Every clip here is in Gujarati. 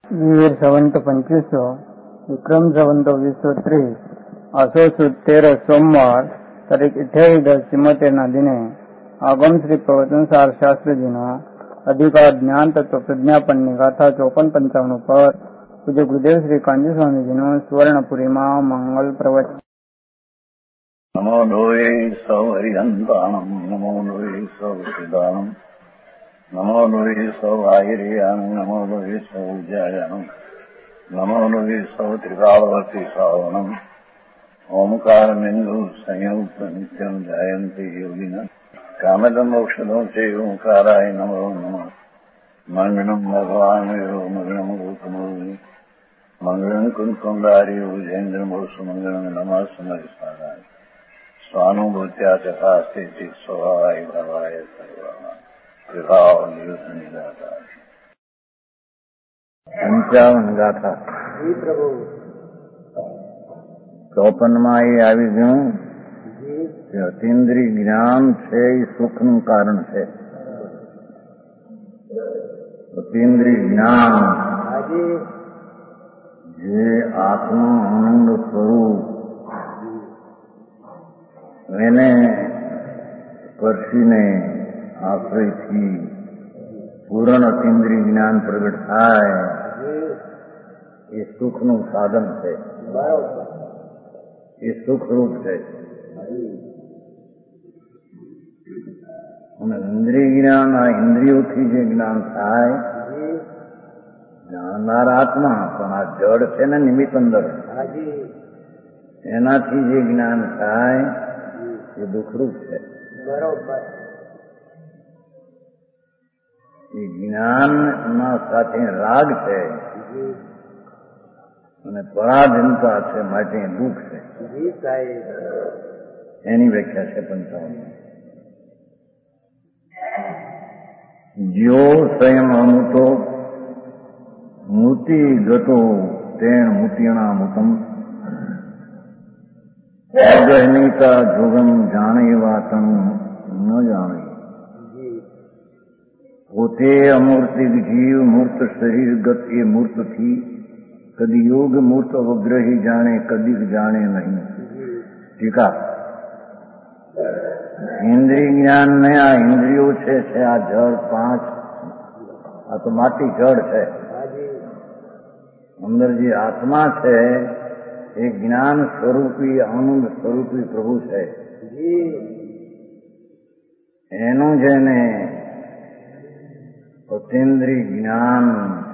વીર સંવંત 2500 વિક્રમ સંવંત 2030 આસો સુદ 13 સોમવાર તારીખ 28/10/74 દિને આગમ શ્રી પ્રવચનસાર શાસ્ત્રીજીનો અધિકાર જ્ઞાન તત્વ પ્રજ્ઞાપનની ગાથા 54-55 પર પૂજ્ય ગુરુદેવ શ્રી કાંજી સ્વામીજીનું સુવર્ણપુરીમાં મંગલ પ્રવચન. નમો લોહે સૌ હરિહંતાણમ, નમો લોહે સૌ સિદ્ધાણમ, નમો લોહે સૌ આયર્યાણમ, નમો લોહે સૌ વિજયાણમ, નમો લોહે સૌ ત્રિકાળવતી શ્રાવણમ. ઓમકાર બિંદુ સંયુક્ત નિત્યમ જાયંતિ યોગિના કામદમ મોક્ષદો છે ઓંકારાય નમો નમઃ. મંગળમ ભગવાન મંગળમ ગૌતમોની મંગળમ કુંકુંડારી ઉજેન્દ્રમો સુમંગળમ નમઃ સમરિષ્ઠાય સ્વાનુભૂત્યા તથા સ્થિતિ સ્વભાવાય ભવાય સર્વમાં વિભાવ નિયુદ્ધ નિરાતા. 55 ગાથા 54માં એ આવી ગયું કે અતીન્દ્રિય જ્ઞાન છે એ સુખનું કારણ છે. અતીન્દ્રિય જ્ઞાન જે આત્મા આનંદ સ્વરૂપ એને સ્પર્શીને આશ્રયથી પૂર્ણ અતીન્દ્રિય જ્ઞાન પ્રગટ થાય એ સુખનું સાધન છે, એ સુખરૂપ છે. અને ઇન્દ્રિય જ્ઞાન આ ઇન્દ્રિયોથી જે જ્ઞાન થાય જાણનાર આત્મા પણ આ જડ છે ને નિમિત્ત અંદર એનાથી જે જ્ઞાન થાય એ દુઃખરૂપ છે. એ જ્ઞાનના સાથે રાગ છે અને પરાધીનતા છે, માટે દુઃખ છે. એની વ્યાખ્યા છે 55. જ્યો સ્વયં અમૃતો મૂર્તિ ગતો તેણ મૂર્તિણા મૂતમ અગહનિતા જોગમ જાણે વાતનું ન જાણે. પોતે અમૂર્તિક જીવ મૂર્ત શરીરગત એ મૂર્તથી કદી યોગ મૂર્ત અવગ્રહી જાણે, કદી જાણે નહીં. ટીકા. ઇન્દ્રિય જ્ઞાન ને આ ઇન્દ્રિયો છે આ જળ 5 આ તો માટી જળ છે. અંદર જે આત્મા છે એ જ્ઞાન સ્વરૂપી આનંદ સ્વરૂપી પ્રભુ છે. એનું જેને અતીન્દ્રિય જ્ઞાન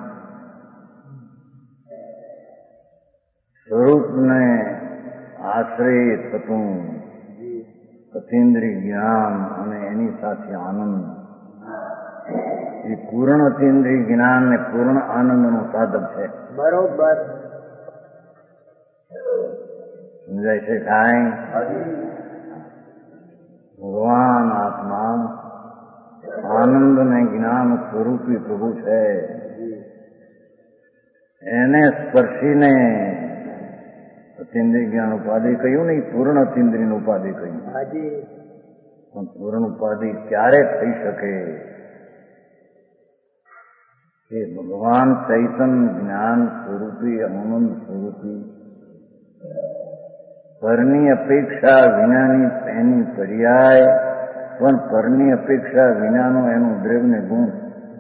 સ્વરૂપને આશ્રય થતું અતીન્દ્રિય જ્ઞાન અને એની સાથે આનંદ એ પૂર્ણ અતીન્દ્રિય જ્ઞાન ને પૂર્ણ આનંદનું સાધન છે. બરોબર સમજાય છે? કાંઈ ભગવાન આત્મા આનંદ ને જ્ઞાન સ્વરૂપી પ્રભુ છે. એને સ્પર્શીને અતીન્દ્રિય જ્ઞાન ઉપાધિ કહ્યું ને, પૂર્ણ અતીન્દ્રિય ઉપાધિ કહ્યું. પણ પૂર્ણ ઉપાધિ ક્યારે થઈ શકે? એ ભગવાન ચૈતન્ય જ્ઞાન સ્વરૂપી આનંદ સ્વરૂપી પરની અપેક્ષા વિનાની એની પર્યાય, પણ પરની અપેક્ષા વિનાનો એનું દ્રવ્ય ગુણ.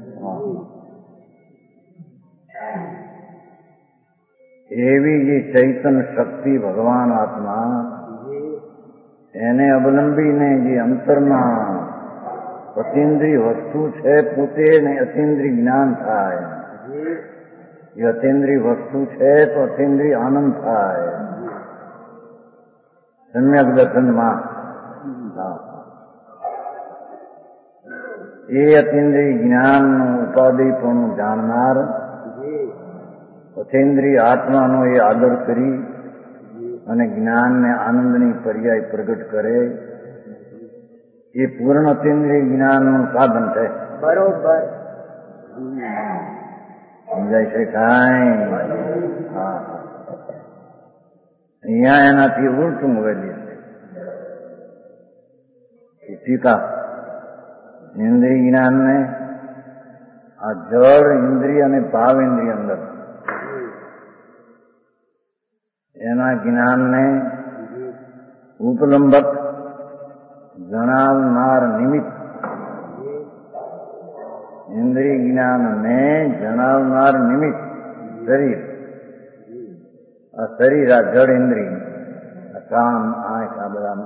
એવી જે ચૈતન્ય શક્તિ ભગવાન આત્મા એને અવલંબીને જે અંતરમાં અતીન્દ્રિય વસ્તુ છે પોતે ને અતીન્દ્રિય જ્ઞાન થાય. એ અતીન્દ્રિય વસ્તુ છે તો અતીન્દ્રિય આનંદ થાય. સમ્યક દર્શનમાં એ અતીન્દ્રિય જ્ઞાનનું ઉપાધિ પણ જાણનાર અતીન્દ્રિય આત્માનો એ આદર કરી અને જ્ઞાનને આનંદની પર્યાય પ્રગટ કરે એ પૂર્ણ અતીન્દ્રિય જ્ઞાનનું સાધન છે. બરોબર સમજાય છે? કાંઈ અહીંયા એનાથી ઉલટું વહેલી છે. ટીકા. ઇન્દ્રિય જ્ઞાનને આ જળ ઇન્દ્રિય અને ભાવ ઇન્દ્રિય અંદર એના જ્ઞાનને ઉપલંબક જણાવનાર નિમિત્ત, ઇન્દ્રિય જ્ઞાનને જણાવનાર નિમિત્ત શરીર. આ શરીર, આ જડ ઇન્દ્રિય, આ કાન, આંખ, આ બધા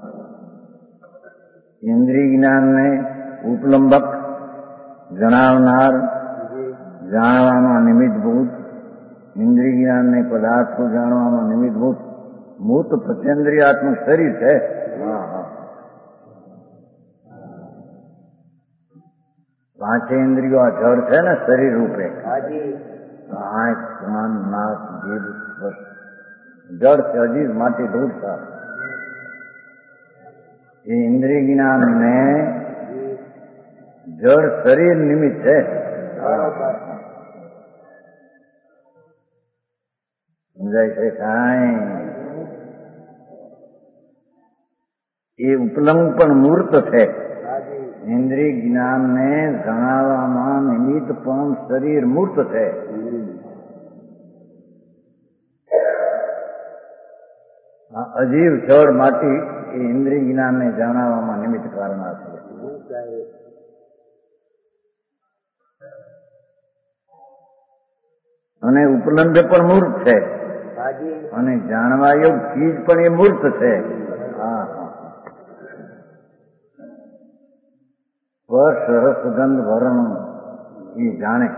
ઇન્દ્રિય જ્ઞાનને ઉપલંબક જણાવનાર, જાણવામાં નિમિત્તભૂત, ઇન્દ્રિય જ્ઞાનને પદાર્થો જાણવામાં નિમિત્તભૂત મૂર્ત પ્રચેન્દ્રિયાત્મક શરીર છે. પાંચે ઇન્દ્રિયો આ જળ છે ને શરીર રૂપે. આંખ, કાન, નાક, જીભ, સ્પર્શ જળ છે, હજી માટી ધૂળ સાફ. એ ઇન્દ્રિય જ્ઞાનને જળ શરીર નિમિત્ત છે. સમજાય છે કાંઈ? એ ઉપલંગ પણ મૂર્ત છે. ઇન્દ્રિય જ્ઞાનને જણાવવામાં નિમિત્ત પણ શરીર મૂર્ત છે. અજીવ જળ માટી એ ઇન્દ્રિય જ્ઞાનને જાણવામાં નિમિત્ત કારણ છે. અને ઉપલબ્ધ પણ મૂર્ત છે, અને જાણવા યોગ ચીજ પણ એ મૂર્ત છે. સ્પર્શ, રસ, ગંધ, વર્ણ એ જાણે.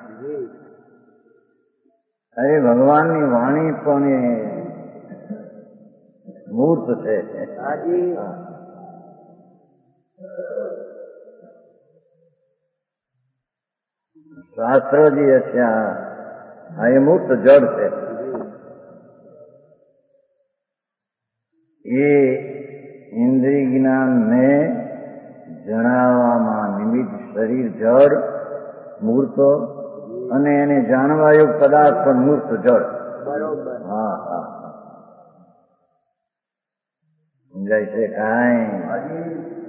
અરે ભગવાનની વાણી પણ એ મૂર્ત છે. શાસ્ત્ર જે છે આ એ મૂર્ત જડ છે. એ ઇન્દ્રિય જ્ઞાનને જણાવવામાં નિમિત્ત શરીર જડ મૂર્ત, અને એને જાણવા યોગ પદાર્થ પણ મૂર્ત જડ. હા હા, સમજાય છે કાંઈ?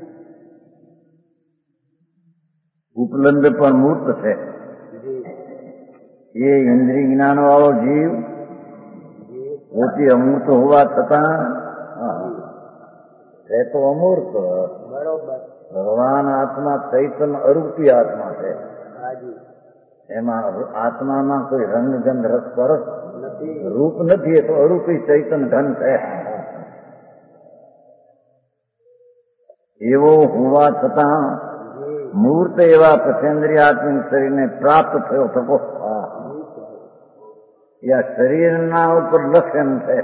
ઉપલબ્ધ પણ મૂર્ત છે. એ ઇન્દ્રિય જ્ઞાન વાળો જીવ પોતે અમૂર્ત હોવા છતાં છે તો અમૂર્ત. ભગવાન આત્મા ચૈતન અરૂપી આત્મા છે. એમાં આત્મામાં કોઈ રંગ, ગંધ, રસ, સ્પર્શ, રૂપ નથી. એ તો અરૂપી ચૈતન ઘન છે. એવો હોવા છતાં મૂર્ત એવા પ્રચેન્દ્રિયાત્મિક શરીરને પ્રાપ્ત થયો થકો. યા શરીરના ઉપર લક્ષણ છે.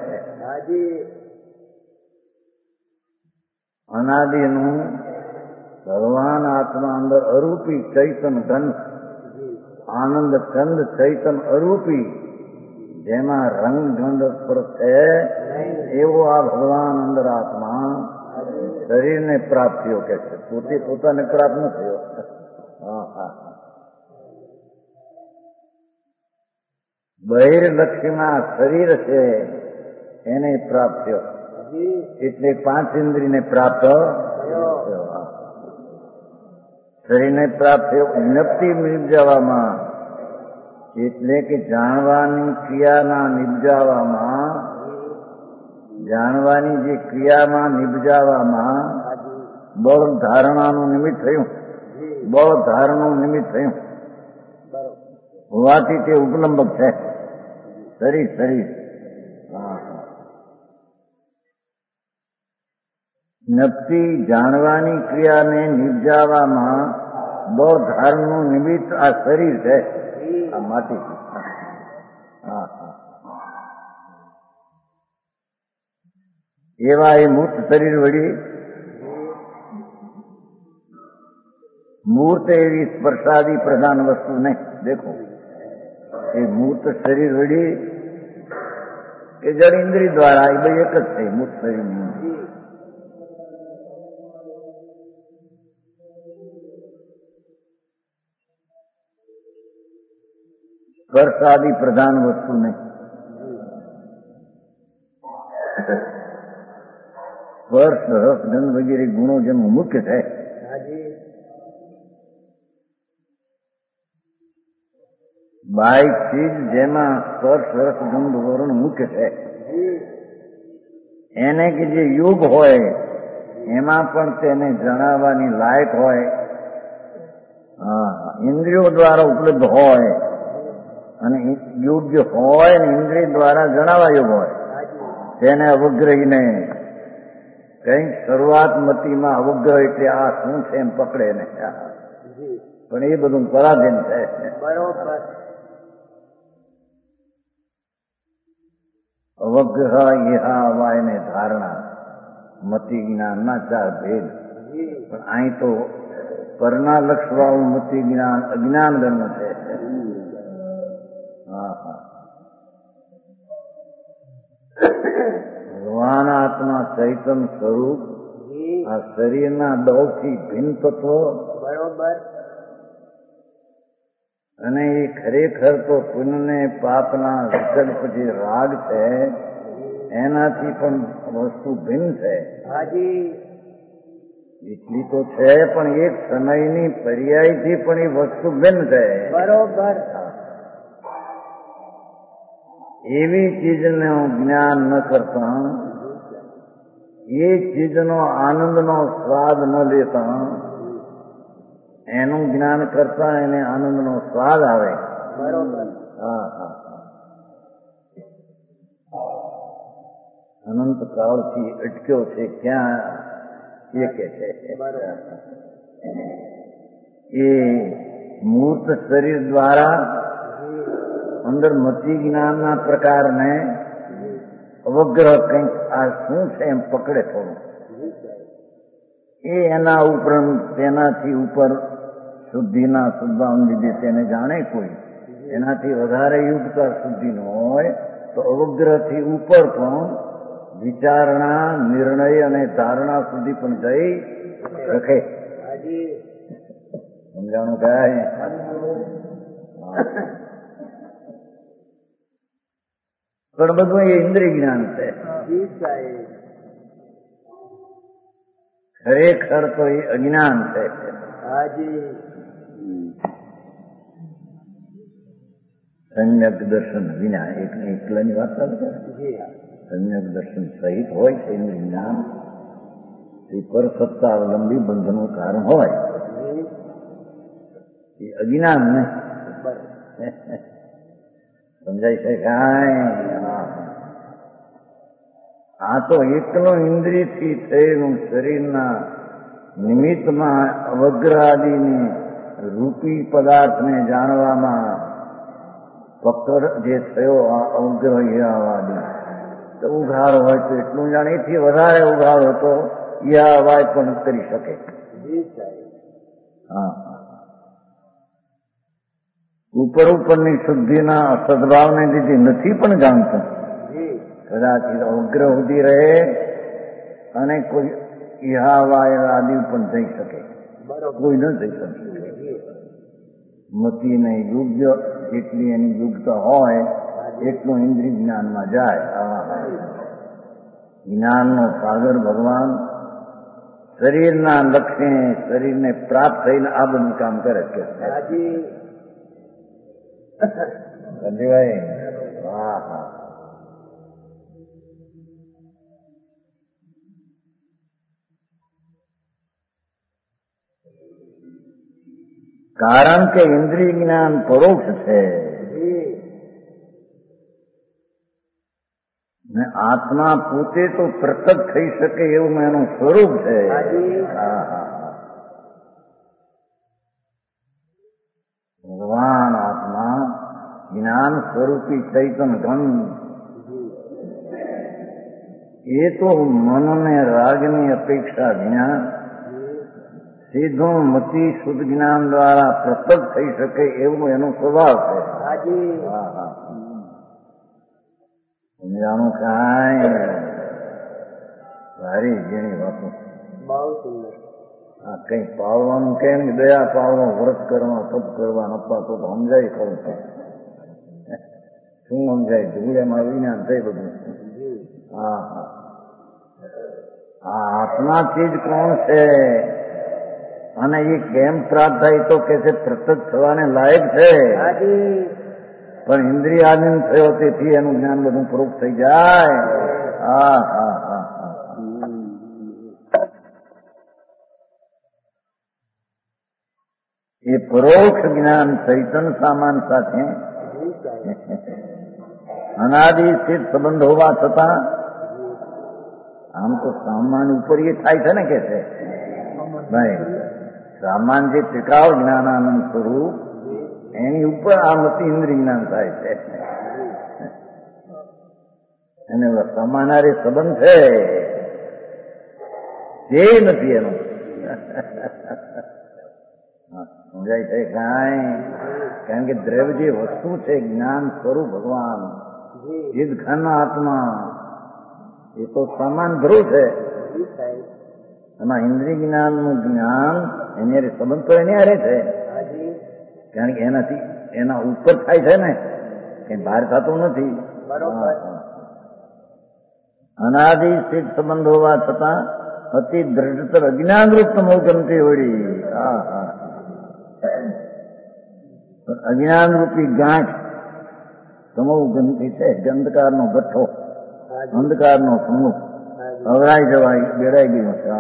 અનાદિનું ભગવાન આત્મા અંદર અરૂપી ચૈતન ઘન આનંદ કંદ ચૈતન અરૂપી, જેમાં રંગ ગંધ સ્પર્શ છે, એવો આ ભગવાન અંદર આત્મા શરીરને પ્રાપ્ત થયો કે છે. પોતે પોતાને પ્રાપ્ત ન થયો. બહિર્લક્ષીમાં શરીર છે એને પ્રાપ્ત થયો. એટલે પાંચ ઇન્દ્રિયને પ્રાપ્ત થયો. શરીરને પ્રાપ્ત થયો. જ્ઞપ્તિ નિપજાવામાં એટલે કે જાણવાની ક્રિયાના નિપજાવામાં, જાણવાની જે ક્રિયામાં નિપજાવામાં બળ ધારણાનું નિમિત્ત થયું. બળ ધારણનું નિમિત્ત થયું હોવાથી તે ઉપલંબક છે. શરીર શરીર જ્ઞપ્તિ જાણવાની ક્રિયાને નિપજાવવામાં બળ ધારણનું નિમિત્ત આ શરીર છે. આ માટી. એવા એ મૂર્ત શરીર વળી મૂર્ત એવી સ્પર્શાદી પ્રધાન વસ્તુ નહીં. દેખો, એ મૂર્ત શરીર વળી કે જડ ઇન્દ્રિય દ્વારા એ બે એક જ છે. મૂર્ત શરીરની સ્પર્શાદી પ્રધાન વસ્તુ નહીં. સ્પર્શ, રસ, ગંધ વગેરે ગુણો જેનું મુખ્ય છે, બાહ્ય ચીજ જેમાં સ્પર્શ, રસ, ગંધ, વર્ણ મુખ્ય છે, એને કે જે યુગ હોય એમાં પણ તેને જણાવવાની લાયક હોય, ઇન્દ્રિયો દ્વારા ઉપલબ્ધ હોય અને યોગ્ય હોય ને ઇન્દ્રિય દ્વારા જણાવાયું હોય, તેને અવગ્રહીને કઈક શરૂઆત મતીમાં અવગ્રહ એટલે આ શું છે એમ પકડે ને, પણ એ બધું પરાધીન છે. બરોબર. અવગ્રહ ઇહા વાય ને ધારણા મતિ જ્ઞાનના 4 ભેદ. પણ અહીં તો પરના લક્ષવાળું મતિ જ્ઞાન અજ્ઞાન ગણનું છે. ભગવાન આત્મા ચૈતન સ્વરૂપ આ શરીરના 10 થી ભિન્ન તત્વો, બરોબર. અને એ ખરેખર તો પુણ્ય પાપના વિકલ્પ જે રાગ છે એનાથી પણ વસ્તુ ભિન્ન છે. હાજી. એટલી તો છે, પણ એક સમયની પર્યાયથી પણ એ વસ્તુ ભિન્ન છે. બરોબર. એવી ચીજનું જ્ઞાન ન કરતા, એ ચીજનો આનંદનો સ્વાદ ન લેતા, એનું જ્ઞાન કરતા એને આનંદનો સ્વાદ આવે. બરોબર. અનંત કાળથી અટક્યો છે ક્યાં એ કે છે. એ મૂર્ત શરીર દ્વારા અંદર મતિ જ્ઞાનના પ્રકારને અવગ્રહ કંઈક આ શું છે એમ પકડે થોડું. એ એના ઉપરાંત તેનાથી ઉપર શુદ્ધિના શુદ્ધાવન લીધે તેને જાણે કોઈ, એનાથી વધારે યુગતા શુદ્ધિનો હોય તો અવગ્રહથી ઉપર પણ વિચારણા, નિર્ણય અને ધારણા સુધી પણ જઈ શકે. સમજાણું કાંઈ? પણ બધું એ ઇન્દ્રિય જ્ઞાન છે. ખરેખર તો એ અજ્ઞાન છે. સમ્યક દર્શન વિના એકલાની વાત ચાલે છે. સમ્યક દર્શન સહિત હોય છે એનું જ્ઞાન, એ પરસત્તા અવલંબી બંધનું કારણ હોય, એ અજ્ઞાન ને સમજાય છે કાંઈ? આ તો એકલો ઇન્દ્રિયથી થયેલું શરીરના નિમિત્તમાં અવગ્રહાદિની રૂપી પદાર્થને જાણવામાં પકડ જે થયો આ અવગ્રહ ઈહાવાદી તો ઉઘાડો હોય તો એટલું જાણે, એથી વધારે ઉઘાડો તો ઈહાવાય પણ કરી શકે. ઉપરની શુદ્ધિના સદભાવને લીધે નથી પણ જાણતો, કદાચ અવગ્રહ સુધી રહે અને કોઈ ઈહાવાય આદિ પણ થઈ શકે, કોઈ ન થઈ શકે. મતીને યોગ્ય જેટલી એની યોગ્યતા હોય એટલું ઇન્દ્રિય જ્ઞાનમાં જાય. જ્ઞાનનો સાગર ભગવાન શરીરના લક્ષ્ય, શરીરને પ્રાપ્ત થઈને આ બધું કામ કરે છે. કારણ કે ઇન્દ્રિય જ્ઞાન પરોક્ષ છે ને આત્મા પોતે તો પ્રકટ થઈ શકે એવું એનું સ્વરૂપ છે. ભગવાન આત્મા જ્ઞાન સ્વરૂપી ચૈતન ઘન, એ તો મનને રાગની અપેક્ષા વિના સીધું મતિ શુદ્ધ જ્ઞાન દ્વારા પ્રકટ થઈ શકે એવું એનો સ્વભાવ છે. સમજાણું કાંઈ? સારી જેની વાતો. હા, કઈ પાળવાનું કે દયા પાળવા, વ્રત કરવા, તપ કરવા, નપા તો સમજાય ખરું છે. શું સમજાય? ધૂળેમાં વિજ્ઞાન થઈ બધું. આ આત્માથી જ કોણ છે અને એ કેમ પ્રાપ્ત થાય તો કે છે પ્રકટ થવાને લાયક છે. પણ ઇન્દ્રિયાધીન થયો તેથી એનું જ્ઞાન બધું પ્રૂફ થઈ જાય. હા હા હા હા. એ પરોક્ષ જ્ઞાન ચૈતન સામાન સાથે અનાદિ સ્થિત સંબંધ હોવા છતાં આમ તો સામાન ઉપર એ થાય છે ને કે છે ભાઈ, સામાન જે ટીકાવ જ્ઞાનાનંદ સ્વરૂપ એની ઉપર આ મતિ ઇન્દ્રિય જ્ઞાન થાય છે. અને સમાનારી સંબંધ છે તે નથી એનો. સમજાય છે કાંઈ? કારણ કે દ્રવ્ય જે વસ્તુ છે જ્ઞાન સ્વરૂપ ભગવાન ચિદ ઘન આત્મા એ તો સમાન ધ્રુવ છે. એમાં ઇન્દ્રિય જ્ઞાનનું જ્ઞાન એની સંબંધ તો એની હારે છે, કારણ કે એનાથી એના ઉપર થાય છે ને, કઈ બહાર થતું નથી. અનાદિ સ્થિત સંબંધ હોવા છતાં અતિ દ્રઢતર અજ્ઞાનરૂપ તમો ગમતી વળી. અજ્ઞાનરૂપી ગાંઠ તમો ગમતી છે, અંધકારનો ગઠ્ઠો, અંધકારનો સમૂહ અવરાઈ જવાય બેડાઈ ગયો છે.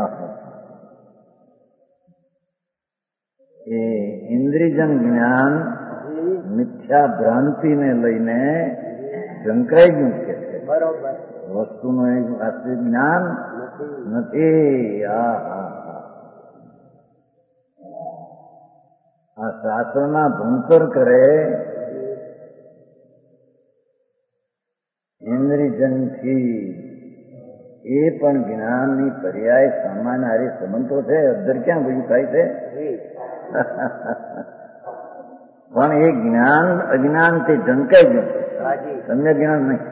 એ ઇન્દ્રિયજન જ્ઞાન મિથ્યા ભ્રાંતિને લઈને ઝંકાઈ ગયું છે. વસ્તુનું એક વાસ્તવિક જ્ઞાન નથી. આ શાસ્ત્રના ભણતર કરે ઇન્દ્રિયજનથી એ પણ જ્ઞાનની પર્યાય સામાન્ય હારી સંબંધો છે. અધર ક્યાં બધું થાય છે? પણ એ જ્ઞાન અજ્ઞાનથી ઢંકાઈ ગયું, તમને જ્ઞાન નહીં.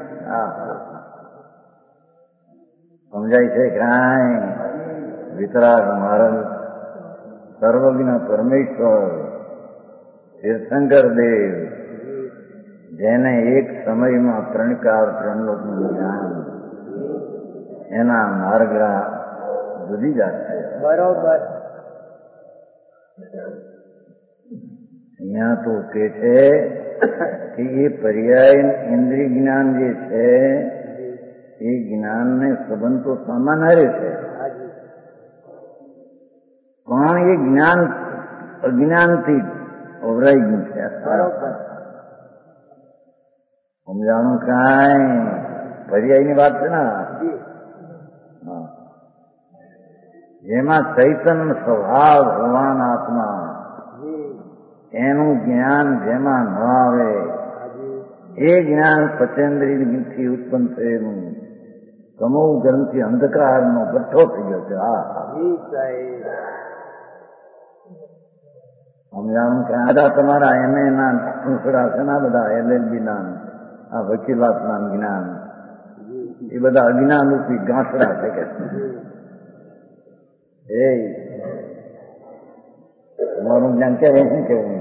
સમજાય છે કાંઈ? વિતરાગ મહારાજ સર્વજ્ઞ પરમેશ્વર તીર્થંકર દેવ જેને એક સમયમાં ત્રણકાર ત્રણલોકનું જ્ઞાન એના માર્ગા જુદી જાત છે. બરોબર. અહીંયા તો કે છે કે એ પર્યાય ઇન્દ્રિય જ્ઞાન જે છે એ જ્ઞાનને સંબંધ તો સામાન હારે છે, પણ એ જ્ઞાન અજ્ઞાનથી ઓવરાઈ ગયું છે. સમજાણું કાંઈ? પર્યાયની વાત છે ને, જેમાં ચૈતન્ય સ્વભાવ ભગવાન આત્મા એનું જ્ઞાન જેમાં ન આવે એ જ્ઞાન પચેન્દ્રિયથી ઉત્પન્ન થયેલું તમો ગ્રંથિ અંધકારનો ગઠ્ઠો થઈ ગયો છે. સમજાણું કે આધા તમારા એને ના પૂછડા છે ના બધા LLB ના આ વકીલાતના જ્ઞાન એ બધા અજ્ઞાન રૂપી ગાંસડા છે કે તમારું જ્ઞાન કેવું શું કેવું?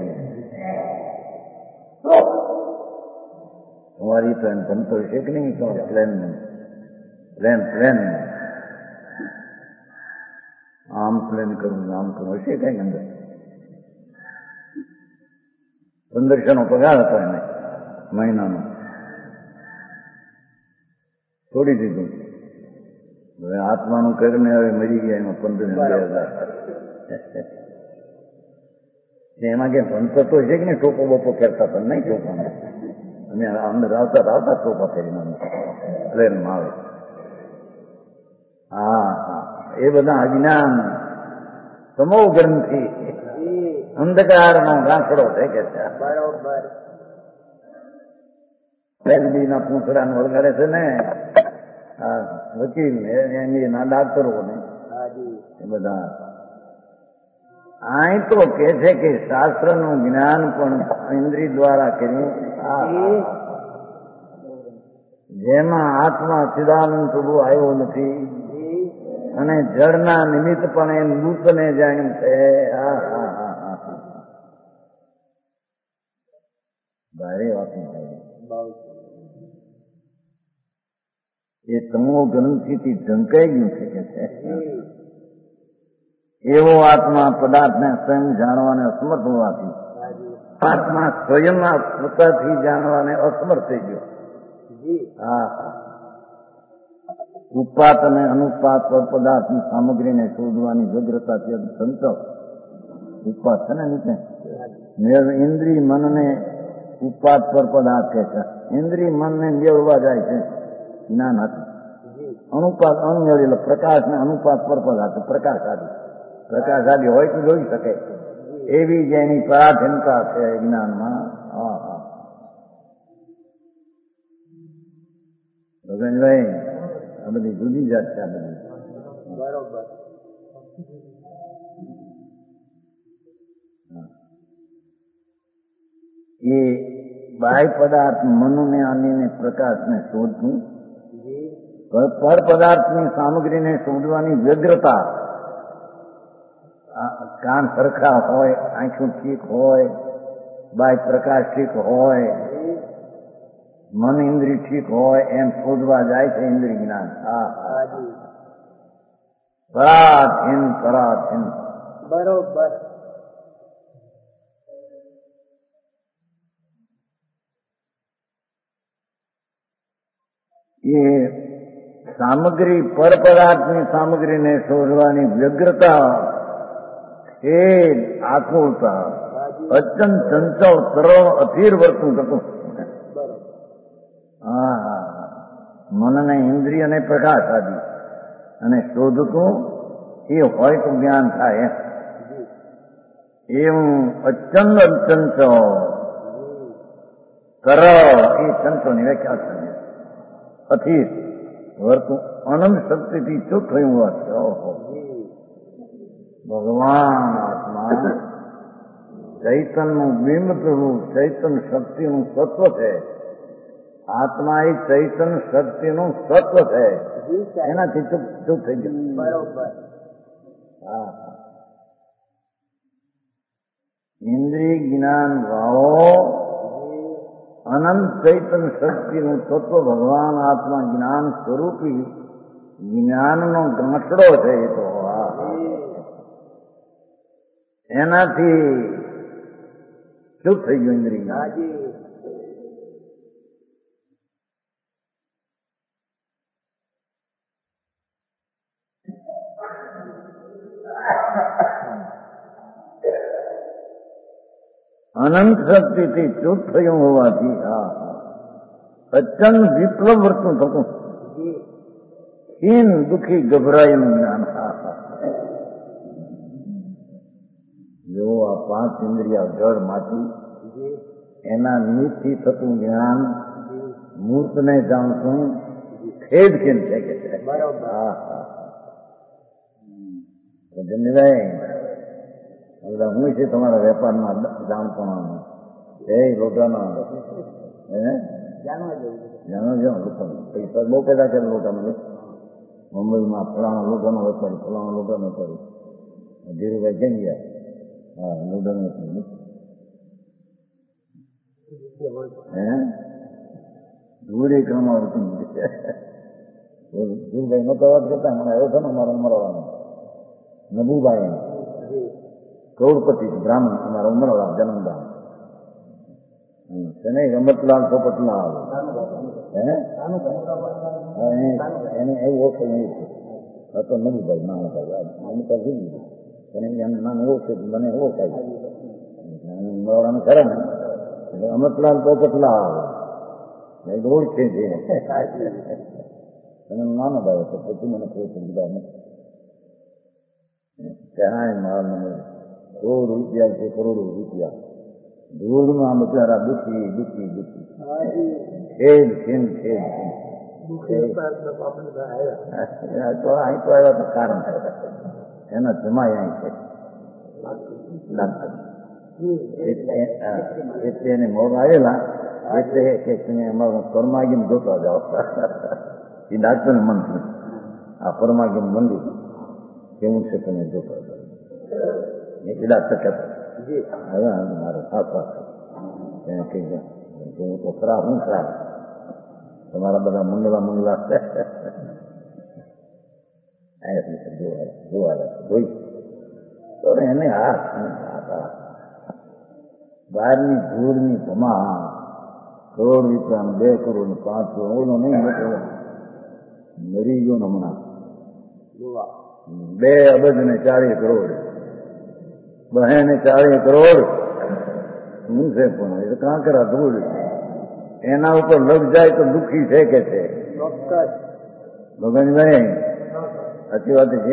તમારી તો એમ ધમતો છે કે નહીં? પ્લેન પ્લેન પ્લેન આમ પ્લેન કરું આમ કરું હશે કઈ અંદર 1500 પગાર હતો એને મહિનાનો, છોડી દીધું. હવે આત્માનું કરીને હવે મરી ગયા એમાં 15,000. એમાં કે ભણતો તો છે કે નહીં? ટોપો બોપો કરતા પણ નહીં ટોપાનો, અને અંદર આવતા ટોપા ફેરીને પ્લેનમાં આવે. એ બધા અજ્ઞાન તમો ગ્રંથિ અંધકારનો ગાંસડો છે કે છે. LLBના પૂંછડાને વળગાડે છે ને વકીલ એના ડાક્ટરોને એ બધા. અહીં તો કે છે કે શાસ્ત્રનું જ્ઞાન પણ ઇન્દ્રિય દ્વારા કર્યું, જેમાં આત્મા ચિદાનંદ પ્રભુ આવ્યો નથી અને જળના નિમિત્ત પણ એ નૂતને જાણ્યું છે. ભારે વાત એ તમો ગ્રંથિથી ઢંકાઈ ગયું છે કે છે. એવો આત્મા પદાર્થને સ્વયં જાણવાને અસમર્થ હોવાથી આત્મા સ્વયંના પોતાથી જાણવાને અસમર્થ થઈ ગયો. જી હા, ઉપાત અને અનુપાત પર પદાર્થની સામગ્રીને શોધવાની વ્યગ્રતાથી સંતો ઉપાત છે ને નીચે ઇન્દ્રિય મનને ઉપાત પર પદાર્થ કહે છે. ઇન્દ્રિય મનને મેળવવા જાય છે જ્ઞાન હતું. અનુપાત અનમેળવેલો પ્રકાશને અનુપાત પર પદાર્થ પ્રકાશ આદિ હોય તો જોઈ શકે એવી જેની પરાધીનતા છે જ્ઞાનમાં. હા હા ભગવાનભાઈ આ બધી જુદી જાત છે. આ બધી બરોબર એ બાહ્ય પદાર્થ મનને આનીને પ્રકાશને શોધવું, જી પર પદાર્થની સામગ્રીને શોધવાની વ્યગ્રતા. કાન સરખા હોય, આંખું ઠીક હોય, બાહ્ય પ્રકાશ ઠીક હોય, મન ઇન્દ્રિય ઠીક હોય એમ શોધવા જાય છે ઇન્દ્રિય જ્ઞાન. હા હાજી પરાધીન બરોબર એ સામગ્રી પર પદાર્થની સામગ્રીને શોધવાની વ્યગ્રતા એ આકુળતા અત્યંત ચંચળ સરળ અધીર વર્તું થતું. બરોબર હા મનને ઇન્દ્રિયને પ્રકાશ આદિ અને શોધતું એ હોય તો જ્ઞાન થાય. એવું અત્યંત ચંચળ સરળ એ ચંચળની વ્યાખ્યા છે. અધીર વર્તું અનંત શક્તિથી ચૂપ થયું હોવાથી ભગવાન આત્મા ચૈતનનું બિંબ સ્વરૂપ ચૈતન શક્તિનું સત્વ છે. આત્મા એ ચૈતન શક્તિનું સત્વ છે. જી સાહેબ એનાથી ચૂપ થઈ ગયું. બરોબર હા ઇન્દ્રિય જ્ઞાન ભાવો અનંત ચૈતન શક્તિનું તત્વ ભગવાન આત્મા જ્ઞાન સ્વરૂપી જ્ઞાનનો ગાંઠડો છે. એ તો એનાથી ચૂપ થઈ ગયું ઇન્દ્રિય જ્ઞાન. હાજી અનંત શક્તિથી ચૂપ થયું હોવાથી અત્યંત વિપ્લવ વર્તું થતું. જી હીન દુઃખી ગભરાયેલું જ્ઞાન. જો આ પાંચ ઇન્દ્રિયા જળ માટી જી એના નિમિત્તથી થતું જ્ઞાન મૂર્તને જાણતું ખેદ કેમ છે કે છે. બરોબર જનભાઈ બધા હું છે તમારા વેપારમાં જાણપણાનું એ લોટાનો જાણવા જેવું જાણો જો લોટાનો પૈસા બહુ પેદા કરે લોટાનો. મુંબઈમાં ફલાણા લોટાનો વેપારી ફલાણા લોટાનો વેપારી ધીરુભાઈ કેમ ગયા? હા લોટાનો વેપારી ધૂળી ક્રમમાં હતું. ધીરુભાઈ નતો વાત કરતા મને આવ્યો છે ને મારો ઉમરવાનો નબુભાઈ કરોડપતિ બ્રાહ્મણ અમારા ઉમરવાળા જન્મદાન એને રમતલાલ પોપટલાલ એને એવું ઓળખે નહીં છે. તો નબુભાઈ નાનભાઈ અમુક કીધું પણ એનું નામ ઓળખે મને ઓળખાય ઉમરવાળાને ખરે ને એટલે અમરલાલ પોપટલાલ ઓળખે છે. અને નાનો ભાઈ હતો પછી મને ખબર પડી ગયા ત્યાં મારા નંબર કરોડ રૂપિયા છે. કરોડો રૂપિયા ધૂળમાં બચારા દુઃખી દુઃખી દુઃખી ખેદ ખેન ખેદ તો અહીં તો આવ્યા તો કારણ એના જમાય અહીં છે. એટલે એને મોગ આવેલા એટલે કે તમે અમારું પરમાગીમ જોતા જાઓ. એ ડાક્ટરને મન થયું આ પરમાગીમ મંદિર કેવું છે તમે જોતા જાઓ. એ ડાક્ટર કહેતા હવે મારો સાથ એને કહી ગયા હું તો ખરાબ હું ખરાબ તમારા બધા મંગલા જોઈ તો એને હાથ બહારની ધૂળની ધમા કરોડ રૂપિયા 2 કરોડ 5 કરોડ ઓલો નહીં મોટો મરી ગયો હમણાં 2 અબજ ને 40 કરોડ બહેને 40 કરોડ શું છે પણ એ કાંકરા ધૂળ એના ઉપર લગ જાય તો દુઃખી છે કે છે ભગવાનભાઈ સાચી વાત છે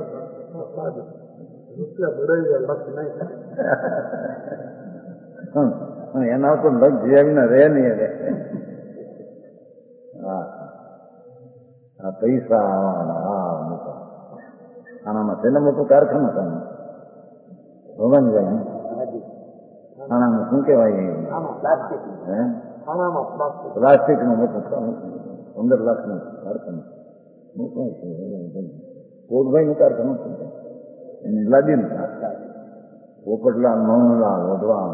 એના ઉપર લગ જીવીને રહે નહીં રે આ પૈસા આવવાના મોટા આનામાં છે ને મોટું કારખાનું તમે ભગવાનભાઈ આનામાં શું કહેવાય પ્લાસ્ટિક નું મોટું 15 લાખનું કારખાનું મોટું છે કોટભાઈ નું કારખાનું છે એની લાદી પોપટલાલ મોહનલાલ વઢવાણ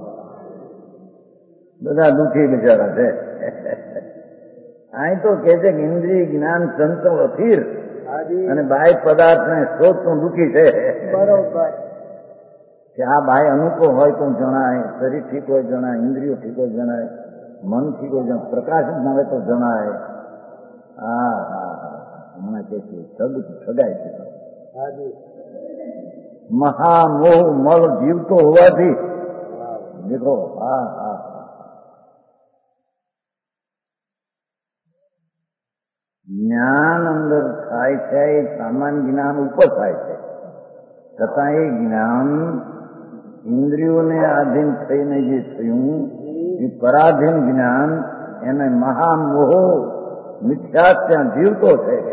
બધા દુઃખી બિચારા છે અહીં તો કે છે કે ઇન્દ્રિય જ્ઞાન સંતો અસ્થિર અને બાહ્ય પદાર્થ ને સ્ત્રોત તો દુઃખી છે બરોબર કે આ બાહ્ય અનુકૂળ હોય તો જણાય, શરીર ઠીક હોય જણાય, ઇન્દ્રિયો ઠીક હોય જણાય, મન ઠીક હોય જણાય, પ્રકાશ મળે તો જણાય. હા હા હા હમણાં કે છે ઠગાય છે મહામોહ મલ જીવતો હોવાથી દેખો હા હા જ્ઞાન અંદર થાય છે એ સામાન્ય જ્ઞાન ઉપર થાય છે છતાં એ જ્ઞાન ઇન્દ્રિયોને આધીન થઈને જે થયું એ પરાધીન જ્ઞાન એને મહામોહ મિથ્યા ત્યાં જીવતો છે કે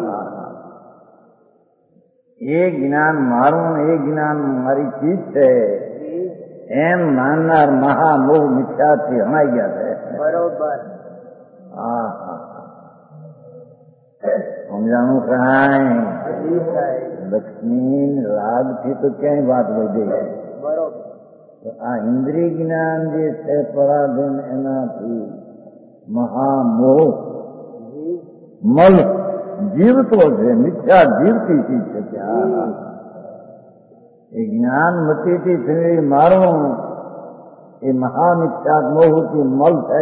એ જ્ઞાન મારું એ જ્ઞાન મારી ચીજ છે એમ માનનાર મહામોહ મિથ્યાથી હણાઈ ગયા છે બરોબર હા હા સમજાણું કાંઈ લક્ષ્મી રાગથી તો ક્યાંય વાત વધી તો આ ઇન્દ્રિય જ્ઞાન જે છે પરાધીન એનાથી મહામોહ મલ જીવતો છે મિથ્યા જીવતી ચીજ છે કે એ જ્ઞાન મતીથી ફેરી મારવું એ મહામિથ્યા મોહથી મલ છે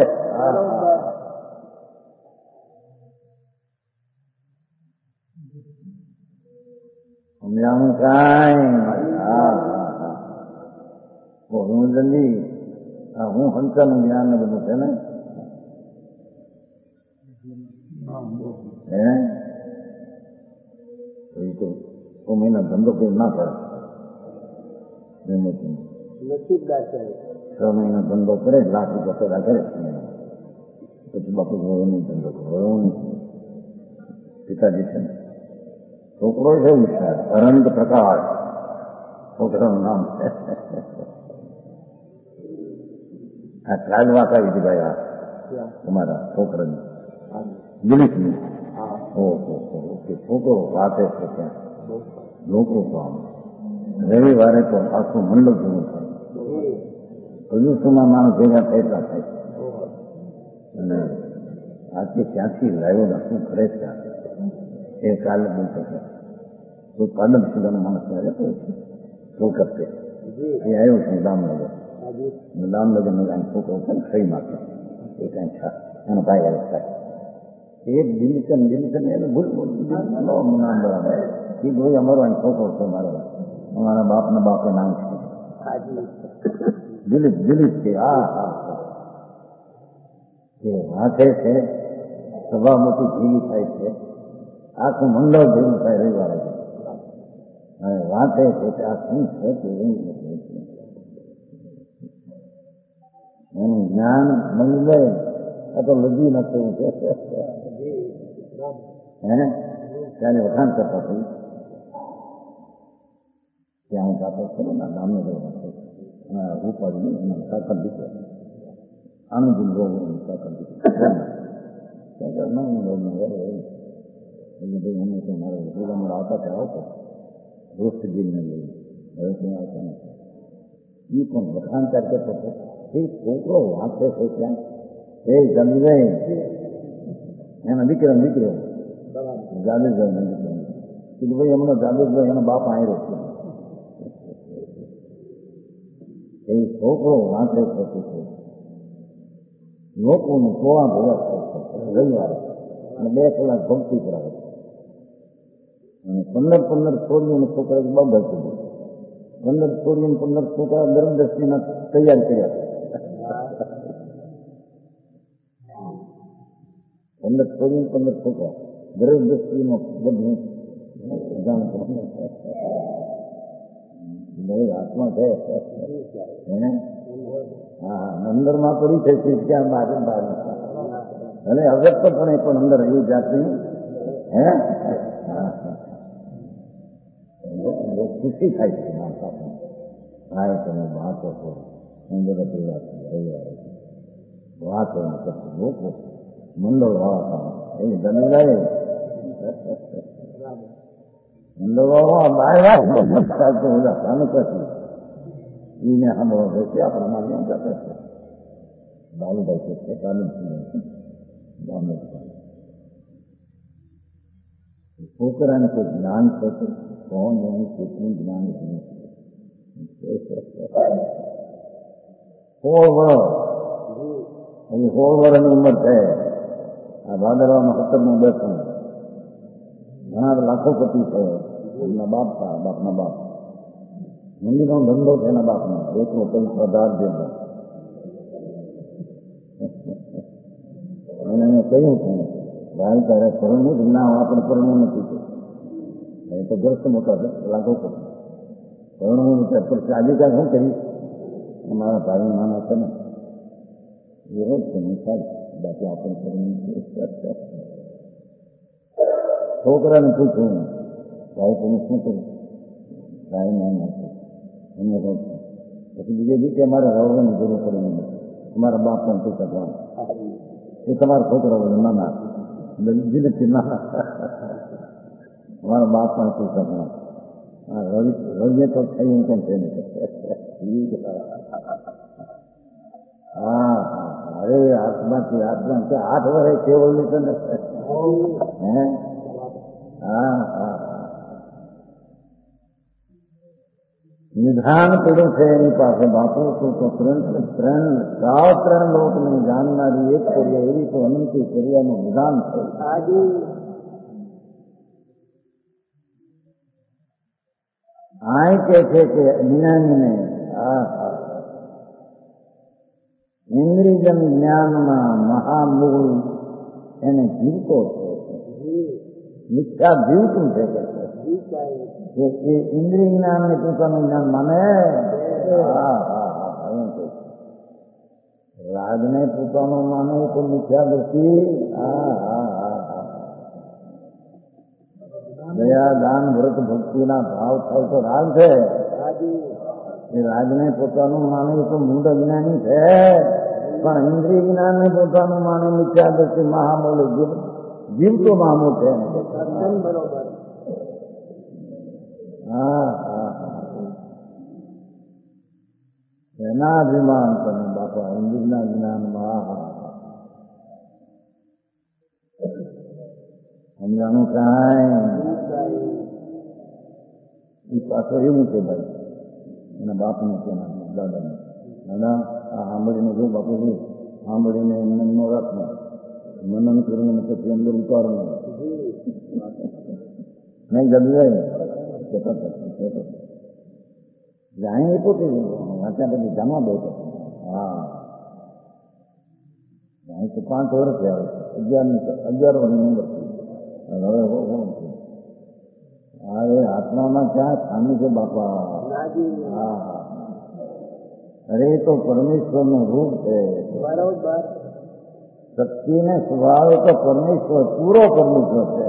સમજાણું કાંઈ હા હા હા હું જલ્દી હું હંસાનું જ્ઞાન ને બધું છે ને એ તો મહિના ધંધો કઈ ના કરે નસીબદાર છે 6 મહિના ધંધો કરે લાખ રૂપિયા પેદા કરે પછી બાપુ નહીં ધંધો કરો પિતાજી છે ને છોકરો છે અનંત પ્રકાશ છોકરાનું નામ છે આ ટ્રાયલ વાંકાવી હતી ભાઈ આ તમારા છોકરાની દિલીપની ઓકે છોકરો વાંચે છે ત્યાં લોકો તો આમ રવિવારે તો આખું મંડળ જેવું થાય પ્રદૂષણમાં માણસ ભેગા થયેલા થાય અને આજે ત્યાંથી લાવ્યો ને શું કરે છે એ કાલે બોલતો છે તો પાલન સુધાનો માણસ રહેતો છે શું કરશે એ આવ્યો છે દામનગર છોકરો છે ને ખરી માથે એ કાંઈ છા એનો ભાઈ આવે થાય એક દિલીકન એને ભૂલ નામ બરાબર એ ભાઈ અમારો અહીં છોકરો છે મારો અમારા બાપના બાપે નામ છે દિલીપ છે હા હા એ વાંચે છે સભા મોટી ભીગી થાય છે આખું મંડળ ભેગું થાય રવિવારે હવે વાંચે છે કે આ શું છે કે એનું જ્ઞાન મળી જાય આ તો લગી નથી છે હે ત્યારે વખાણ કરતા થઈ ત્યાં હું જાતો ખરો ના ગામનો ઉપાડી એના સાકર દીકરો આનંદ સાકર દીકરો ભાઈ અમે મારે પ્રોગ્રામ આવતા ત્યાં આવતો દોસ્તજીને લઈ હવે ત્યાં આવતા નથી એ પણ વખાણ કરતો હતો એ છોકરો વાંચે છે ત્યાં એ જમીભાઈ એના દીકરો જાદેશભાઈ દીકરો ભાઈ એમનો જાદેશભાઈ એનો બાપ આવ્યો છે એ છોકરો વાંચે છે લોકોનું ટોળા ભેગા થાય છે રવિવારે અને 2 કલાક ભક્તિ કરાવે છે અને 15 છોડીઓને છોકરા બાબા કીધું 15 છોડીઓને 15 છોકરા દરદસ્તીના તૈયાર કર્યા 15 છોડીઓને 15 છોકરા દરદસ્તીનો બધું જાણ આત્મા છે હા અંદરમાં પડી છે ત્યાં બહાર અને અગત્યપણે પણ અંદર એ જાતની હે ખુશી થાય છે હા તમે વાંચો છો અંદર રવિવારે વાંચો લોકો મંડળ વાળા એ જમીન મંડળ વાળા બહાર એને સાંભળવા છે આપણે માન્ય જતા છે બાલુભાઈ છે છોકરાને કોઈ જ્ઞાન થશે કોણ એનું કેટલું જ્ઞાન છે 16 વર્ષ હજી 16 વર્ષની ઉંમર છે આ ભાદરવામાં 17મું બેઠું ઘણા લાખોપતિ છે એમના બાપ બાપના બાપ મંદિરનો ધંધો છે એના બાપનો એટલો પૈસા ધાર જેવો એને મેં કહ્યું છે ભાઈ તારે પરણવું જ ના આપણે પરણવું નથી એ તો ગ્રસ્ત મોટા છે લાખોપતિ પરણવું નથી પછી આજે કાંઈ શું કરીશ અમારા ભાઈ માના છે ને એ રોજ છે નહીં થાય બાકી આપણે પરણવું છોકરાને પૂછ્યું ભાઈ તમે શું કર્યું ભાઈ ના નથી એમને રોજ પછી બીજે દી કે અમારે રવવાની જરૂર પડે નહીં તમારા બાપ પણ પૂછા જાણ એ તમારા છોકરા બધું નાના દિલથી નાના અમારા બાપ પણ પૂછા જાણ રવિએ તો થઈ એમ કેમ છે હા અરે આત્માથી આત્મા 8 વર્ષે કેવળ લીધો ને હે હા હા નિધાન પડ્યું છે એની પાસે બાપુ તો 3 લોકને જાણનારી એક કર્યા એવી તો અનંતી કર્યાનું નિધાન છે આ કે છે કે જ્ઞાનીને ઇન્દ્રિયજન જ્ઞાનમાં મહામૂળ એને જીવતો છે મિથ્યા જીવતું છે કે એ ઇન્દ્રિય જ્ઞાન ને પોતાનું જ્ઞાન માને રાજને પોતાનું માને તો મિથ્યા દ્રષ્ટિ દયા દાન વ્રત ભક્તિના ભાવ થાય તો રાગ છે એ રાજને પોતાનું માને તો મૂળ અજ્ઞાની છે પણ ઇન્દ્રિય જ્ઞાન ને પોતાનું માને મિથ્યા દ્રષ્ટિ મહામૂળ જીવતો મામૂળ છે બરોબર એના અભિમાન તમે બાપા ઇન્દ્રિયના જ્ઞાનમાં સમજાનું કાંઈ એ પાછો એવું છે ભાઈ એના બાપને તેના દાદાને દાદા આ સાંભળીને જો બાપુજી સાંભળીને એમને ન રાખવું મનન કરવું પછી અંદર ઉતારવું નહીં જમી જાય જાણી એ પોતે વાંચ્યા પછી જમા બેઠો હા અહીં તો 5 વર્ષ આવે છે 11 વર્ષની ઉંમર હવે હા એ આત્મામાં ક્યાં ખામી છે બાપા હા અરે તો પરમેશ્વરનું રૂપ છે શક્તિ ને સ્વભાવ તો પરમેશ્વર પૂરો પરમેશ્વર છે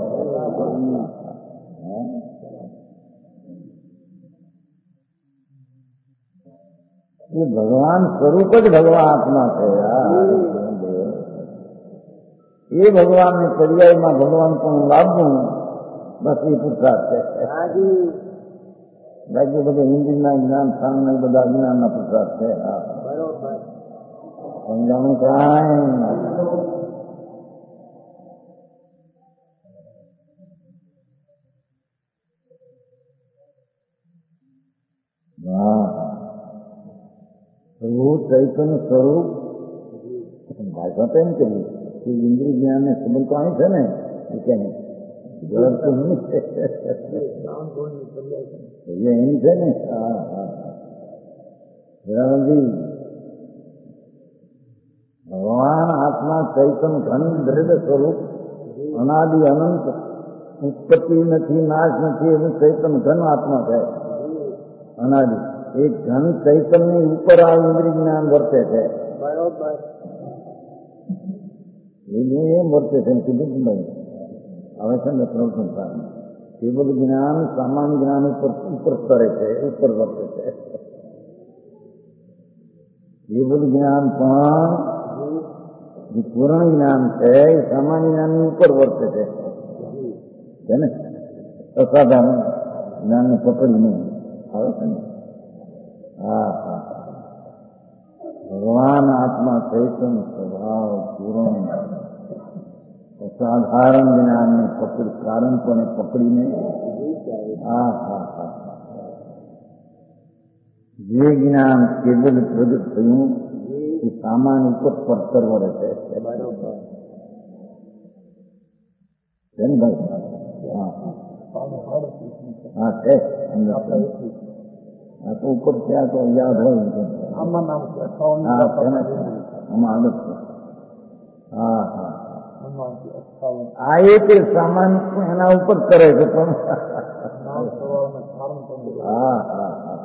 એ ભગવાન સ્વરૂપ જ ભગવાન આત્મા છે એ ભગવાનની પર્યાયમાં ભગવાન પણ લાવવું બસ એ પુરુષાર્થ છે બાકી બધા હિન્દીના જ્ઞાન સ્થાનના બધા જ્ઞાનના પુરુષાર્થ છે સમજાણું કાંઈ ચૈતન્ય સ્વરૂપ ભાષા તો એમ કરી કે ઇન્દ્રિય જ્ઞાન ને સંબંધ તો અહીં છે ને એ કે જવાબ તો નહીં છે એમ છે ને. હા હા હીરાનંદજી ભગવાન આત્મા ચૈતન ઘન દ્રઢ સ્વરૂપ અનાદિ અનંત ઉત્પત્તિ નથી નાશ નથી એવું ચૈતન ઘન આત્મા છે અનાદિ. એ ઘન ચૈતન ની ઉપર આ ઇન્દ્રિય જ્ઞાન વર્તે છે બરોબર એમ વર્તે છે કીધું ભાઈ આવે છે ને પ્રવચન એ બધું જ્ઞાન સામાન્ય જ્ઞાન ઉપર સ્તરે છે ઉપર વર્તે છે. એ બધું જ્ઞાન પણ જે પૂર્ણ જ્ઞાન છે એ સામાન્ય જ્ઞાનની ઉપર વર્તે છે ને અસાધારણ જ્ઞાનને પકડીને આવે છે ને. હા હા ભગવાન આત્મા ચૈતન સ્વભાવ પૂર્ણ અસાધારણ જ્ઞાનને કારણપણે પકડીને હા હા હા જે જ્ઞાન કેવલ પ્રગટ થયું એ સામાન ઉપર પડતર વળે છે ને ભાઈ. હા હા છે આ તો ઉપર ત્યાં તો યાદ હોય આમાં આગળ છે. હા હા આ એક સામાન એના ઉપર કરે છે પણ હા હા હા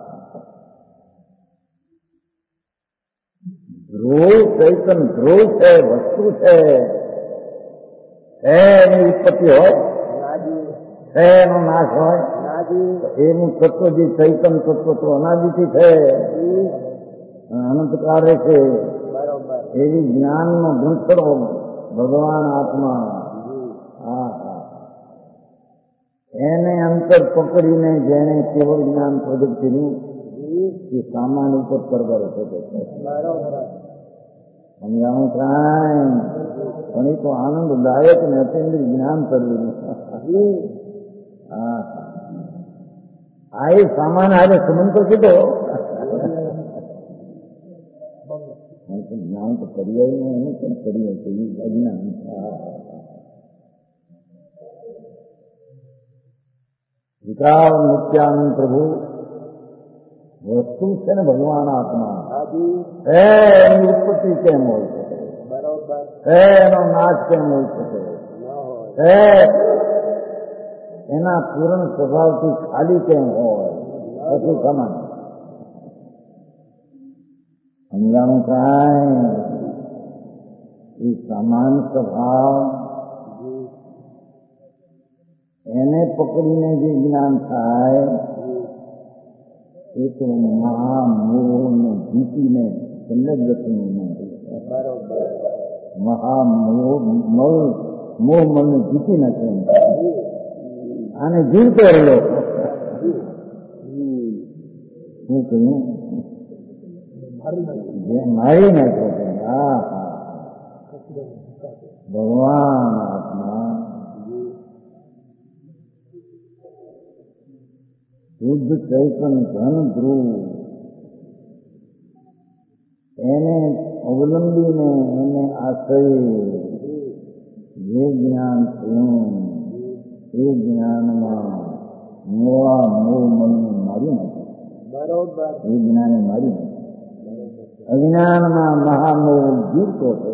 ધ્રુવ ચૈતન ધ્રુવ છે વસ્તુ છે એની ઉત્પત્તિ હોય છે એનો નાશ હોય એનું તત્વ જે ચૈતન તત્વ તો અનાદિથી છે અનંતકાળ છે એવી જ્ઞાનનો ગુણસ્વરો ભગવાન આત્મા. હા હા એને અંતર પકડીને જેને કેવળ જ્ઞાન પ્રગટ કર્યું એ સામાન ઉપર પરવરે છે સમજાણું કાંઈ પણ એ તો આનંદદાયક ને અતિન્દ્રિય જ્ઞાન કરવું. હા આ એ સામાન હારે સંબંધ તો કીધો જ્ઞાન તો પર્યાય એને પણ પર્યાય છે અજ્ઞાન. વિકાવ નિત્યાનંદ પ્રભુ વસ્તુ છે ને ભગવાન આત્મા એની ઉત્પત્તિ કેમ હોય શકે એનો નાશ કેમ હોય શકે એના પૂર્ણ સ્વભાવથી ખાલી કેમ હોય બધું સમાન સમજાણું કાંઈ એ સમાન સ્વભાવ એને પકડીને જે જ્ઞાન થાય એ તો મહામોહ ને ભીતિને સંલગ્ન મહામોહ મોહ મનને જીતી નાખે આને જીવતો રહ્યો શું કહ્યું મારી નાખે છે. હા હા ભગવાન આત્મા શુદ્ધ ચૈતન ઘન ધ્રુવ એને અવલંબીને એને આશ્રય જે જ્ઞાન થયું એ જ્ઞાનમાં મોહ મનને મારી નાખે એ જ્ઞાને મારી નાખે. અજ્ઞાનમાં મહામોહ જીવતો છે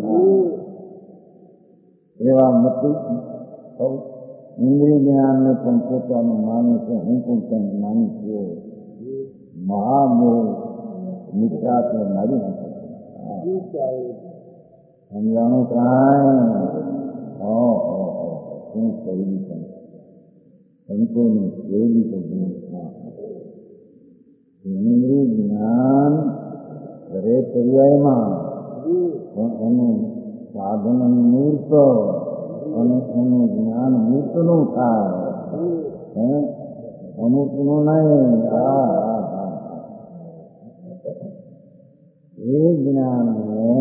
એવા મતી ઇન્દ્રિય જ્ઞાનને પણ પોતાનું માને છે હું પણ તેને માનું છું મહામોહ મિત્રાત્ને મારી નાખે છે. સમજાણું કાંઈ શું શૈલી છે સંતોની શૈલી તો ઇન્દ્રિય જ્ઞાન દરેક પર્યાયમાં પણ એનું સાધન મૂર્ત અને એનું જ્ઞાન મૂર્તનું થાય અમૂર્તનું નહીં. એ જ્ઞાનને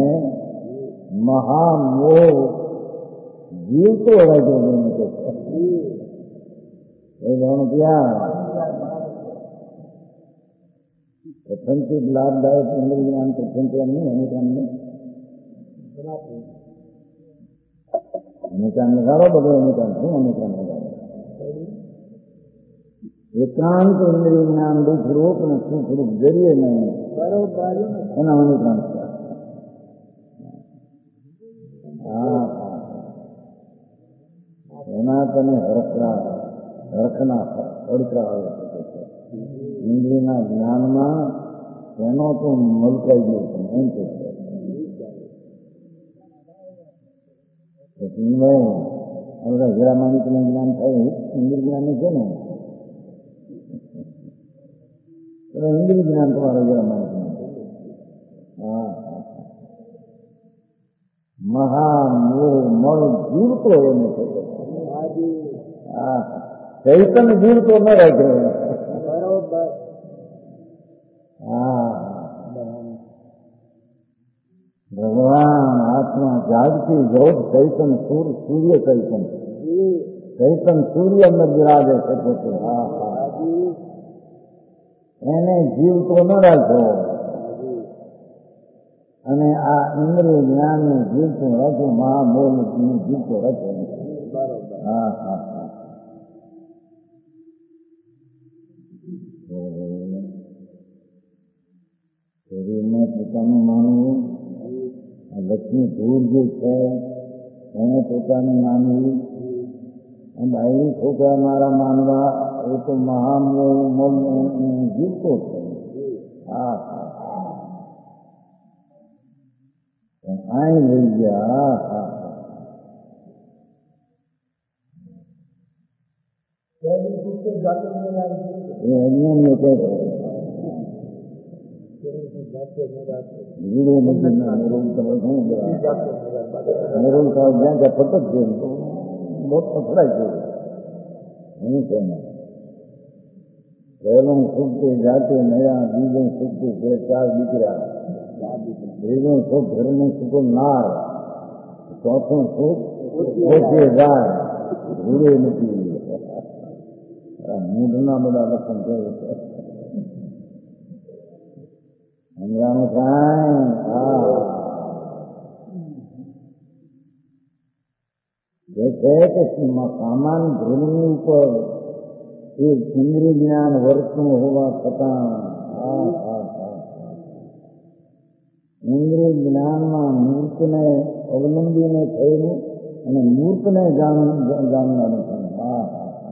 મહામોહ જીવતો રહેજો એ જાણું ત્યાં પ્રથમથી લાભદાયક ઇન્દ્રિય જ્ઞાન પ્રથમથી એમ નહીં અનુકામને અનુકાન લગાડો બધો અનુકાન શું અનુકાન લગાડો એકાંત ઇન્દ્રિય જ્ઞાન દુઃખ રૂપ અને સુખ રૂપ જરીએ નહીં એના અનુકાન એના તમે હરખના પડકા આવે ઇન્દ્રિયના જ્ઞાનમાં એનો તો મલકાઈ ગયો છે એમ છે આપણા હીરામાણિકને જ્ઞાન થાય ઇન્દ્રિય જ્ઞાન છે ને ઇન્દ્રિય જ્ઞાન તમારા હીરામાણિક હા મહામોહ મળ જીવતો એને હા ચૈતન જીવતો ન રાખે હા ભગવાન આત્મા જાગતી જોત ચૈતન સૂર્ય ચૈતન સૂર્ય અંદર બિરાજે છે પોતે હા હા એને જીવતો ન રાખો અને આ ઇન્દ્રિય જ્ઞાનને જીવતું રાખો મહામોહ જીવતો રાખો હા હા હા શરીરમાં પોતાનું માનવું લક્ષ્મી ધૂળ જે છે એને પોતાનું માનવું બાયડી છોકરા મારા માનવા એ તો મહામોહ જીવતો છે હા હા આઈ લઈ ગયા હા ફટક છે બહુ પકડાય છે એનું છે પહેલું સુખ તે જાતે નયા બીજું સુખ તે બે ચાર દીકરા ત્રીજું સુખ ઘરનું સુખ નાર ચોથું સુખ ઓછે જાય ભૂલે નથી મૂઢના બધા લક્ષણ થયું છે સમજાણું કાંઈ હા જે છે કે સામાન ધ્રુવની ઉપર એ ઇન્દ્રિય જ્ઞાન વર્તનું હોવા છતાં હા હા હા ઇન્દ્રિય જ્ઞાનમાં મૂર્તને અવલંબીને થયેલું અને મૂર્તને જાણનારું છે હા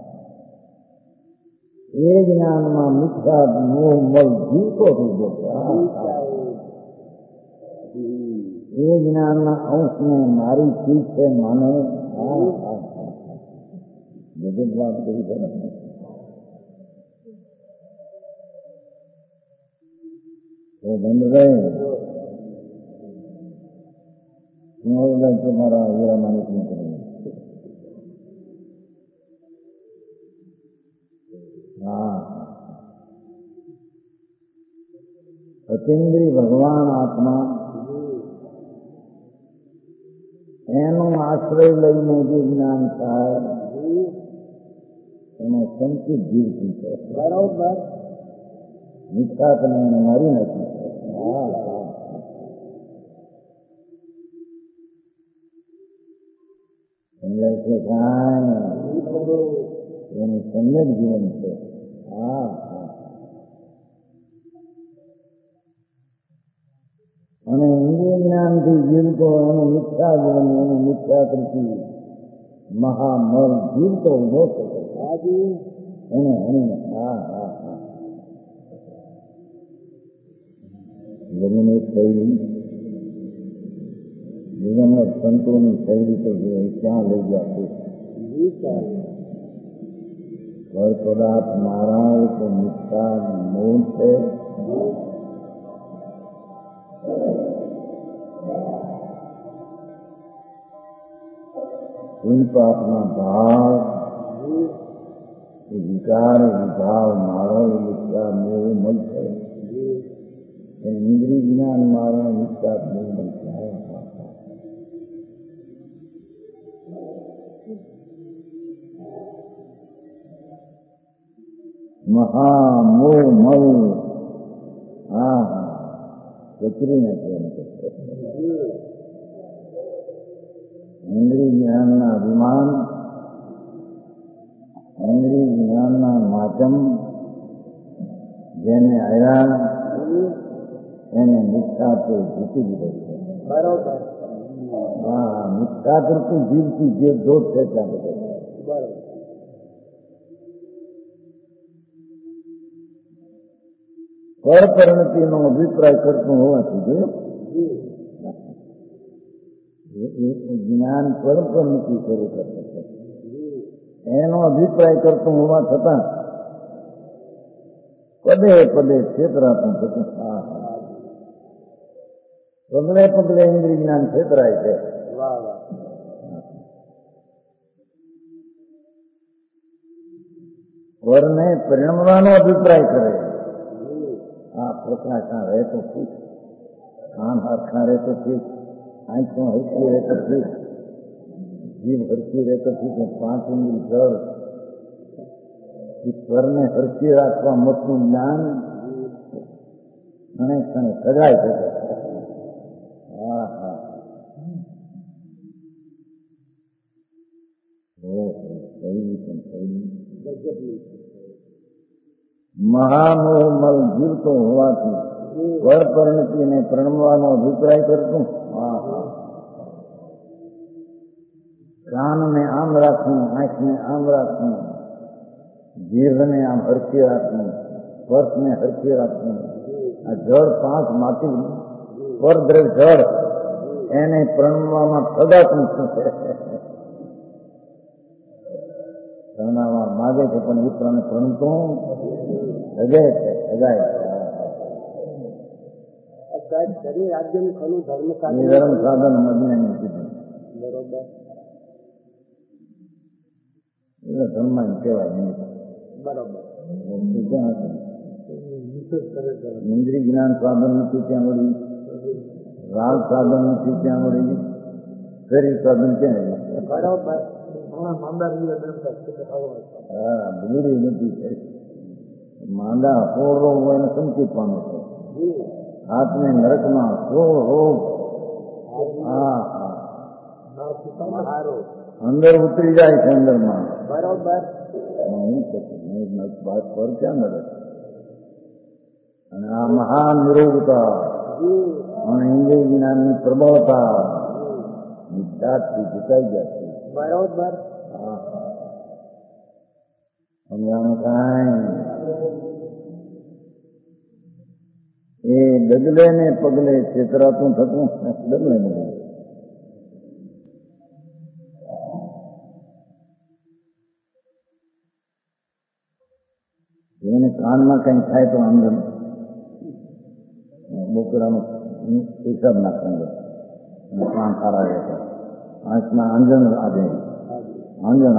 એ જ્ઞાનમાં મિથ્યા મોહ મલ જીવતો થઈ ગયો એ જ્ઞાનના અંશને મારી ચીજ છે માને જગત વાત કરી છે બંધ રહે હું તમારા હીરામાણિક ની કરું હા અતિન્દ્રિય ભગવાન આત્મા એનો આશ્રય લઈને જે જ્ઞાન થાય એનો સંકિત જીવતી છે બરાબર મિથ્યા તમે એને મારી નાખી હા હા સમજાય છે કાંઈ એનું સમ્યક જીવન છે હા અને ઇન્દ્રિય જ્ઞાનથી જીવતો એનું મિથ્યા જીવન એનું મિથ્યા કૃતિ મહામલ જીવતો ઉભો થતો એને હણીને હા હા હા જમીન એક શૈલી જીવનમાં સંતોની શૈલી તો જોઈએ ક્યાં લઈ ગયા છે ફળ પદાર્થ મારા એ તો મિથ્યા મૂળ છે પાપના ભાવ એ વિકાર વિભાવ મારો એ મિથ્યા મોહ મલ છે ઇન્દ્રિય જ્ઞાન મારો મિથ્યા મોહ મલ છે મહામોહ મલ કચરીને પ્રેમ કરશે. ઇન્દ્રિય જ્ઞાનના અભિમાન, ઇન્દ્રિય જ્ઞાનના માધ્યમ જેને આવ્યા એને મિથ્યા તો જીતી દીધો છે. બરોબર. હા, મિથ્યા કરતી જીવતી જે દોષ છે ત્યાં બધે. બરોબર. પરપરિણતિનો અભિપ્રાય કરતું હોવાથી જ્ઞાન પરપરિણતિ શરૂ કરશે. એનો અભિપ્રાય કરતું હોવા છતાં પદે પદે છેતરાતું થતું. હા હા, પગલે પગલે ઇન્દ્રિય જ્ઞાન છેતરાય છે. વાહ વાહ. વરને પરિણમવાનો અભિપ્રાય કરે. આ પ્રકાશના રહે તો ઠીક, કાન હરખા રહે તો ઠીક, આંખો હરકી રહે તો ઠીક, જીભ હરકી રહે તો ઠીક, 5 ઇન્દ્રિય જળ સ્વરને હરકી રાખવા મોટું જ્ઞાન ઘણે ક્ષણે સગાઈ શકે. હા હા, મહામોહમલ જીવતો હોવાથી વર પરિણતિને પ્રણમવાનો અભિપ્રાય કરતું. હા હા, કાનને આમ રાખવું, આંખને આમ રાખવું, જીભને આમ હરખી રાખવું, સ્પર્શને હરખી રાખવું. આ જળ 5 માટી પરદ્રવ જળ એને પ્રણમવામાં સદાતું શું છે? પ્રણાવવા માગે છે પણ એ પ્રણતું સગે છે, સગાય છે. શરીર રાજ્યનું ખરું ધર્મ સાધન. ધર્મ સાધન અજ્ઞાની કીધું. બરોબર. એટલે ધર્મ કહેવાય નહીં. બરોબર. ક્યાં હતું? ઇન્દ્રિય જ્ઞાન સાધન નથી ત્યાં વળી, રાગ સાધન નથી ત્યાં વળી, શરીર સાધન ક્યાં? બરોબર. હા, ભૂરી નથી. માંદા 16 રોગ હોય ને સંકેત પામે છે. હાથને નરકમાં 16 રોગ. હા હા, અંદર ઉતરી જાય છે અંદરમાં. બરોબર. વાત પર ક્યાં મળે? અને આ મહાન નિરોગતા અને ઇન્દ્રિય જ્ઞાનની પ્રબળતા વિદ્યાર્થી જીતાઈ ગયા છે. બરોબર. હા, સમજાણું કાંઈ? એ ડગલે ને પગલે છેતરાતું થતું. ડગલે ને એને કાનમાં કંઈ થાય તો અંદર બોકડાનો હિસાબ નાખવાનો, કાન સારા રહેતા. આંખમાં આંજણ આવે, આંજણ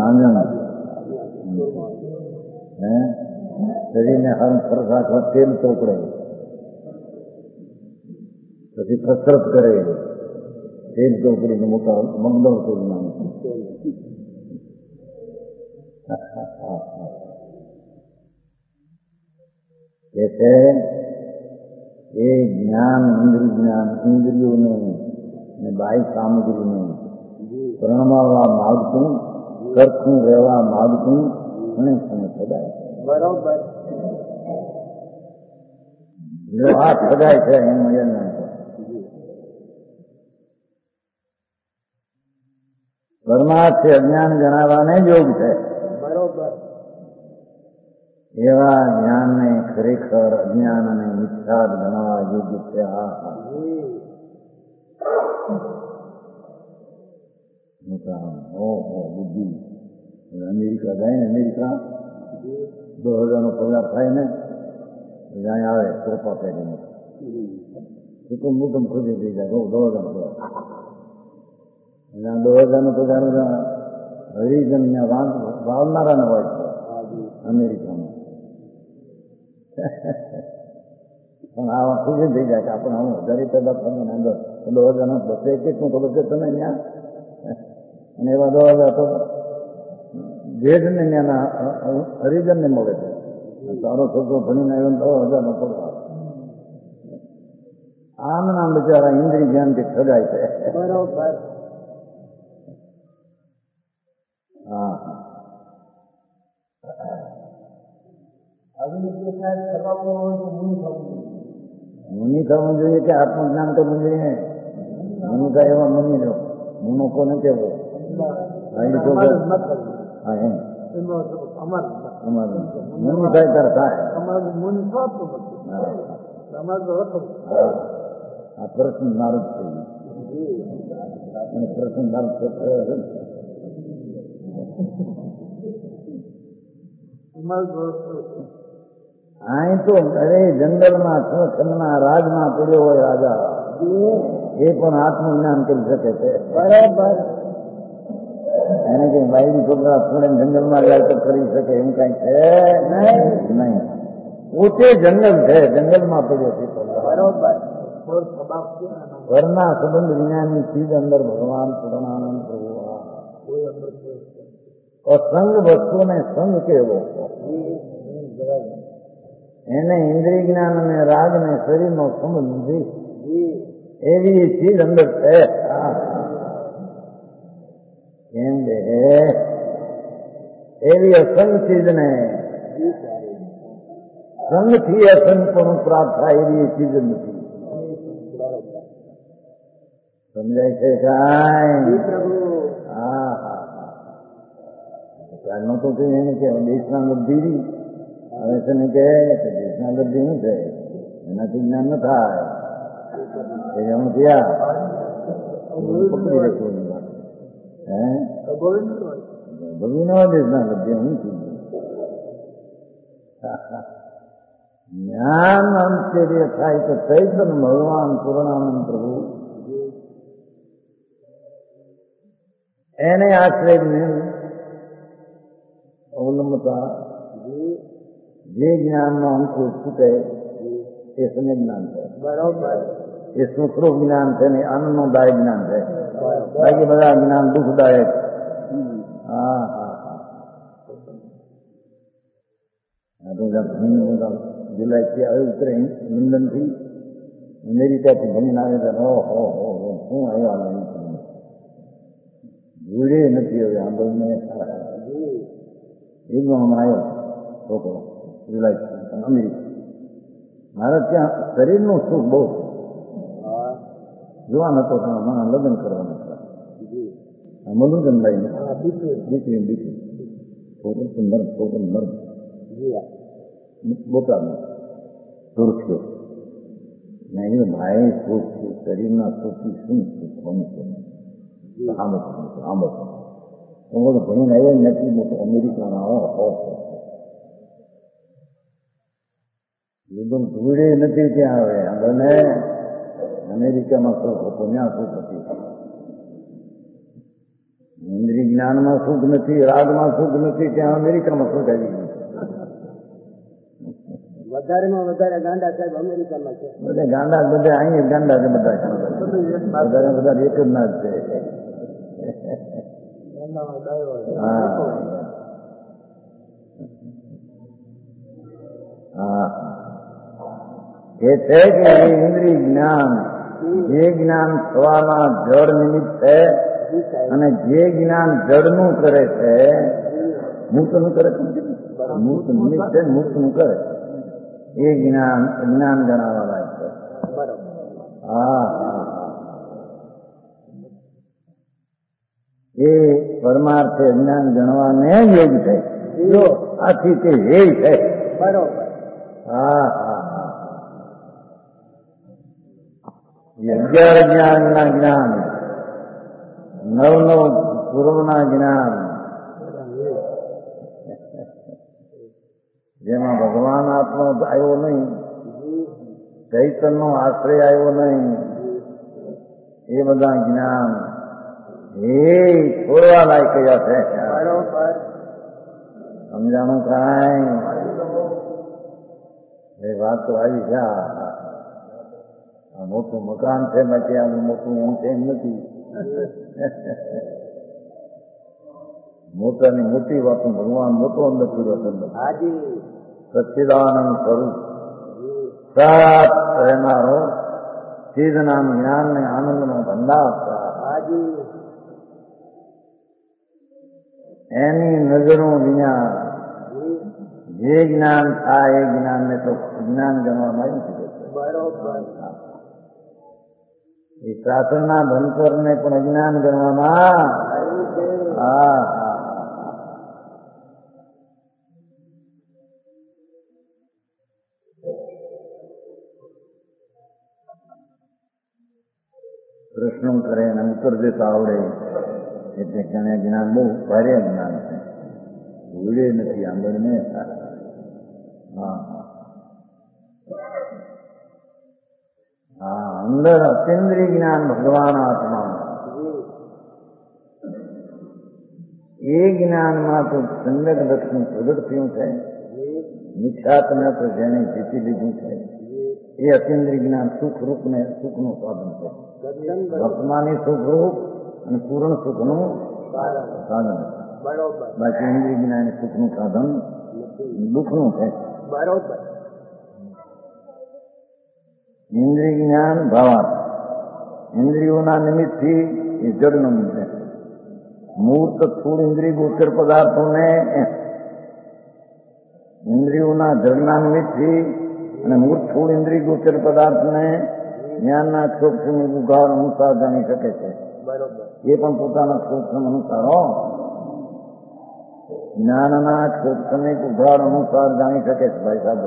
હે, શરીરને હર ફરક રાખવા તેલ ચોપડે, પછી કસરત કરે, તેલ ચોપડીને મોટા મગદળ કરી નાખે. કે છે એ જ્ઞાન, ઇન્દ્રિયોને અને બાહ્ય સામગ્રીને પ્રણમાવવા માગતું, કરતું રહેવા માગતું ઘણે સમય સદાય. બરોબર. જો આ સદાય છે એમ મજા ના છે. પરમાર્થ અજ્ઞાન જણાવવાને યોગ છે. બરોબર. એવા જ્ઞાનને ખરેખર અજ્ઞાન અને મિથ્યા ગણવા યોગ્ય છે. હા હા, ઓહો બુદ્ધિ. અમેરિકા જાય ને, અમેરિકા 2000 પગાર થાય ને, ત્યાં આવે ચોપા પહેરીને કુટુંબ ખોજી થઈ જાય. 2000 પગાર, 2000 પગાર હરિજન વાવનારાને હોય છે અમેરિકામાં. પણ આવા ખુશી થઈ જાય કે આપણે હું 1000 પેદા થઈને અંદર 2000 બસે કેટલું ખબર છે તમે ત્યાં? અને એવા 2000 તો જેઠને ત્યાંના હરિજનને મળે છે. તારો છોકરો ભણીને આવ્યો 10,000 પગાર. આમના બિચારા ઇન્દ્રિય જ્ઞાનથી ઠગાય છે. બરોબર. હા આવી રીતે સાહેબ કરવામાં હોય તો મુનિ થવું જોઈએ. મુનિ થવું જોઈએ કે આત્મજ્ઞાન કરવું જોઈએ? મુનિ થાય એવા મુનિ લો. મુનો કોને કેવો? હા એમ અમારું મુનિ થાય ત્યારે થાય. અમારું મુનિ થતું નથી. અમારું તો હતું. આ પ્રશ્ન નારદ છે. પ્રશ્ન નારદ અહીં તો અરે જંગલમાં ખંડના રાજમાં પડ્યો હોય રાજા એ પણ આત્મજ્ઞાન કરી શકે છે. બરાબર. એને કઈ વાયરી છોકરા થોડે જંગલમાં જાય તો કરી શકે એમ કઈ છે નહીં. પોતે જંગલ છે, જંગલમાં પડ્યો છે. બરોબર. ઘરના સંબંધ વિનાની ચીજ અંદર ભગવાન પૂર્ણાનંદ પ્રભુ અસંગ વસ્તુને સંગ કેવો. એને ઇન્દ્રિય જ્ઞાન અને રાગ ને શરીરનો સંબંધ નથી. એવી ચીજ અંદર છે. કેમ બે એવી અસંગ ચીજને સંગથી અસંગપણું પ્રાપ્ત થાય એવી ચીજ નથી. સમજાય છે કાંઈ? હા હા હા. તો કઈ એને કે દેશના બધી હવે છે ને કે દેશના બધી શું છે એનાથી જ્ઞાન ન થાય. એ જણું થયા પકડી રાખવું હે ભગવી દેશના બધી હું થઈ જ્ઞાન આશ્ચર્ય થાય તો ચૈતન ભગવાન પૂર્ણાનંદ પ્રભુ એને આશ્રય અવલંબતા જે જ્ઞાનનો અંકુર છૂટે એ સમય જ્ઞાન છે. બરોબર. એ સુખરૂપ જ્ઞાન છે ને આનંદદાયક જ્ઞાન છે. બાકી બધા જ્ઞાન દુઃખદાયક. હા હા હા. જુલાઈથી આવે ઉતરે લંડન થી અમેરિકાથી ભણીને આવે તો શું આવ્યા નહીં જોડે નથી. હવે આંદોલન એકમાં હમણાં આવ્યો છોકરો જુલાઈ અમેરિકા. મારે ત્યાં શરીરનું સુખ બહુ છે. જોવા નતો મને લગ્ન કરવાના હતા. મનુજન લઈને દીકરી છોકરો સુંદર છોકરો મર્દ બોટાદનો સુરખ્યો નહીં. ભાઈ સુખ શરીરના સુખથી શું ભણીને આવ્યો નથી મોટો અમેરિકાના એકદમ ધૂળે નથી ત્યાં. હવે બને અમેરિકામાં સુખ હતો ત્યાં સુખ હતી. ઇન્દ્રિય જ્ઞાનમાં સુખ નથી, રાગમાં સુખ નથી, ત્યાં અમેરિકામાં સુખ આવી ગયું. વધારેમાં વધારે ગાંડા સાહેબ અમેરિકામાં છે. બધા ગાંડા બધા અહીં ગાંડા છે. બધા બધા એક જ ના જ છે. એ છે કે ઇન્દ્રિય જ્ઞાન જે જ્ઞાન થવાના જળ નિમિત્ત છે અને જે જ્ઞાન જળનું કરે છે મુક્તનું કરે છે. મુક્ત નિમિત્ત છે, મુક્તનું કરે એ જ્ઞાન જ્ઞાન ગણાવવા લાયક છે. હા હા એ પરમાર્થ જ્ઞાન ગણવાને યોગ છે. આથી તે હે છે. બરોબર. હા હા 11 જ્ઞાનના જ્ઞાન, 9 પૂર્વના જ્ઞાન, જેમાં ભગવાન આત્મા આવ્યો નહીં, ચૈતનનો આશ્રય આવ્યો નહીં, એ બધા જ્ઞાન એ છોડવા લાયક કયા છે. સમજાણું કાંઈ? એ વાત તો આવી છે. આ મોટું મકાન છે બાકી આ મોટું એમ છે એમ નથી. મોટાની મોટી વાતો ભગવાન મોટો અંદર પૂરો સચ્ચિદાનંદ સ્વરૂપ સાત રહેનારો ચેતનાનું જ્ઞાન ને આનંદનો ભંડાર હાજી એની નજરો વિના જે જ્ઞાન થાય એ જ્ઞાનને તો જ્ઞાન ગણવામાં આવી શકે છે. બરોબર એ શાસ્ત્રના ભણતરને પણ અજ્ઞાન ગણવામાં આવ્યું છે. હા પ્રશ્નો કરે અને ઉત્તર દેતા આવડે એટલે તેને જ્ઞાન બહુ ભારે જ્ઞાન છે, ભૂલે નથી આંબળને. હા હા અંદર અતિન્દ્રિય જ્ઞાન ભગવાન આત્મા એ જ્ઞાનમાં તો સંગત લક્ષણ પ્રગટ થયું છે. મિથ્યાત્મ તો જેને જીતી લીધું છે એ અતિન્દ્રિય જ્ઞાન સુખરૂપ ને સુખનું સાધન છે. વર્તમાની સુખરૂપ અને પૂર્ણ સુખનું સાધન. બાકી ઇન્દ્રિય જ્ઞાન સુખનું સાધન દુઃખનું છે. બરોબર ઇન્દ્રિય જ્ઞાન ભાવાર્થ ઇન્દ્રિયોના નિમિત્તથી એ જડનું છે. મૂર્ત સ્થૂળ ઇન્દ્રિય ગોચર પદાર્થોને ઇન્દ્રિયોના જડના નિમિત્તથી અને મૂર્ત સ્થૂળ ઇન્દ્રિય ગોચર પદાર્થને જ્ઞાનના ક્ષોભ ઉગાડ અનુસાર જાણી શકે છે. બરોબર એ પણ પોતાના ક્ષોભ અનુસારો જ્ઞાનના ક્ષોભ ઉગાડ અનુસાર જાણી શકે છે. ભાઈ સાહેબ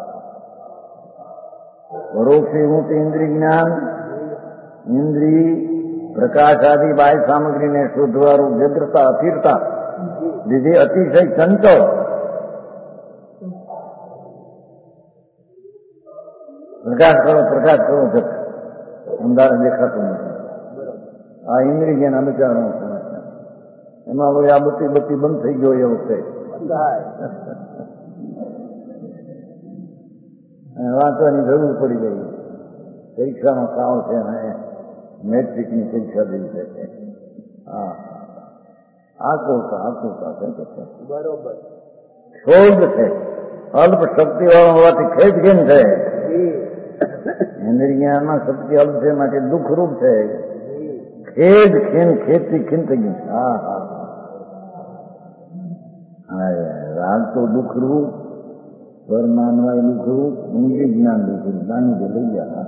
પરોક્ષ ઇન્દ્રિય જ્ઞાન ઇન્દ્રિય પ્રકાશ આદિ બાહ્ય સામગ્રીને શોધવાળું વ્યગ્રતા અસ્થિરતા લીધે અતિશય ચંચળ પ્રકાશ કરો જપ અંધારે દેખાતો નથી. આ ઇન્દ્રિય જ્ઞાન વિચારો સમસ્યા એમાં હવે આ બત્તી બંધ થઈ ગયો એવું છે. વાંચવાની જરૂર પડી ગઈ. પરીક્ષાનો કાળ છે અને મેટ્રિકની પરીક્ષા દેવી છે. હા આકુરતા છે કે છે. બરોબર શોધ છે. અલ્પ શક્તિ વાળો હોવાથી ખેદ કેમ છે? ઇન્દ્રિય જ્ઞાનમાં શક્તિ અલ્પ છે માટે દુઃખરૂપ છે. ખેદ ખેદથી ખીંચી. હા રાગ તો દુઃખરૂપ, સ્વર માનવાય દુઃખરૂપ, ઇન્દ્રિય જ્ઞાન દુઃખરૂપ. નાની જે લઈ ગયા.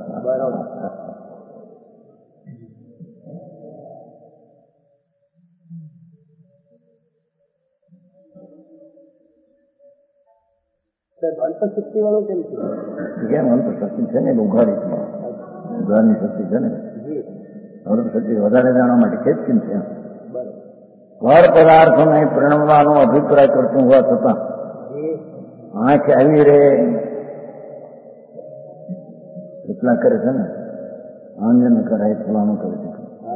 અંતશક્તિ વાળું કેમ છે? કેમ અંતશક્તિ છે ને ઉઘાડની શક્તિ છે ને અંતશક્તિ વધારે જાણવા માટે ખેદ કેમ છે? પર પદાર્થોને પ્રણવવાનો અભિપ્રાય કરતું હોવા છતાં આંખ આવી રે એટલા કરે છે ને. આંજન કરાય ફલાણું કરે છે.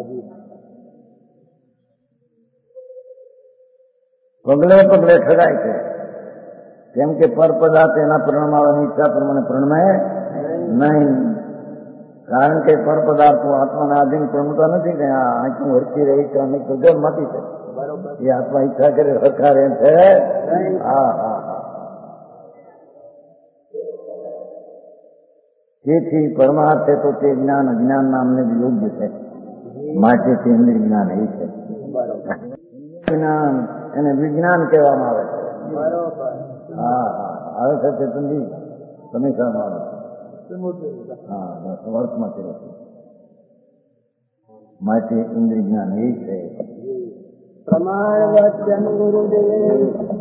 પગલે પગલે ઠગાય છે. કેમ કે પર પદાર્થ એના પ્રણમાવાની ઈચ્છા પ્રમાણે પ્રણમે નહીં. કારણ કે પર પદાર્થો આત્માના આધીન પ્રણતા નથી કે આ આંખું હરકી રહી છે અને ગરમાંથી છે. એ આત્મા ઈચ્છા કરે હરખા રહે છે. તેથી પરમાર્થ છે તો તે જ્ઞાન અજ્ઞાન નામને જ યોગ્ય છે. માટે તે ઇન્દ્રિય જ્ઞાન એ છે. જ્ઞાન એને વિજ્ઞાન કહેવામાં આવે છે. આવે છે ચેતનજી તમે કહેવામાં આવે છે. અર્થમાં છે. માટે ઇન્દ્રિય જ્ઞાન એ છે. પ્રમાણ વચન ગુરુદેવ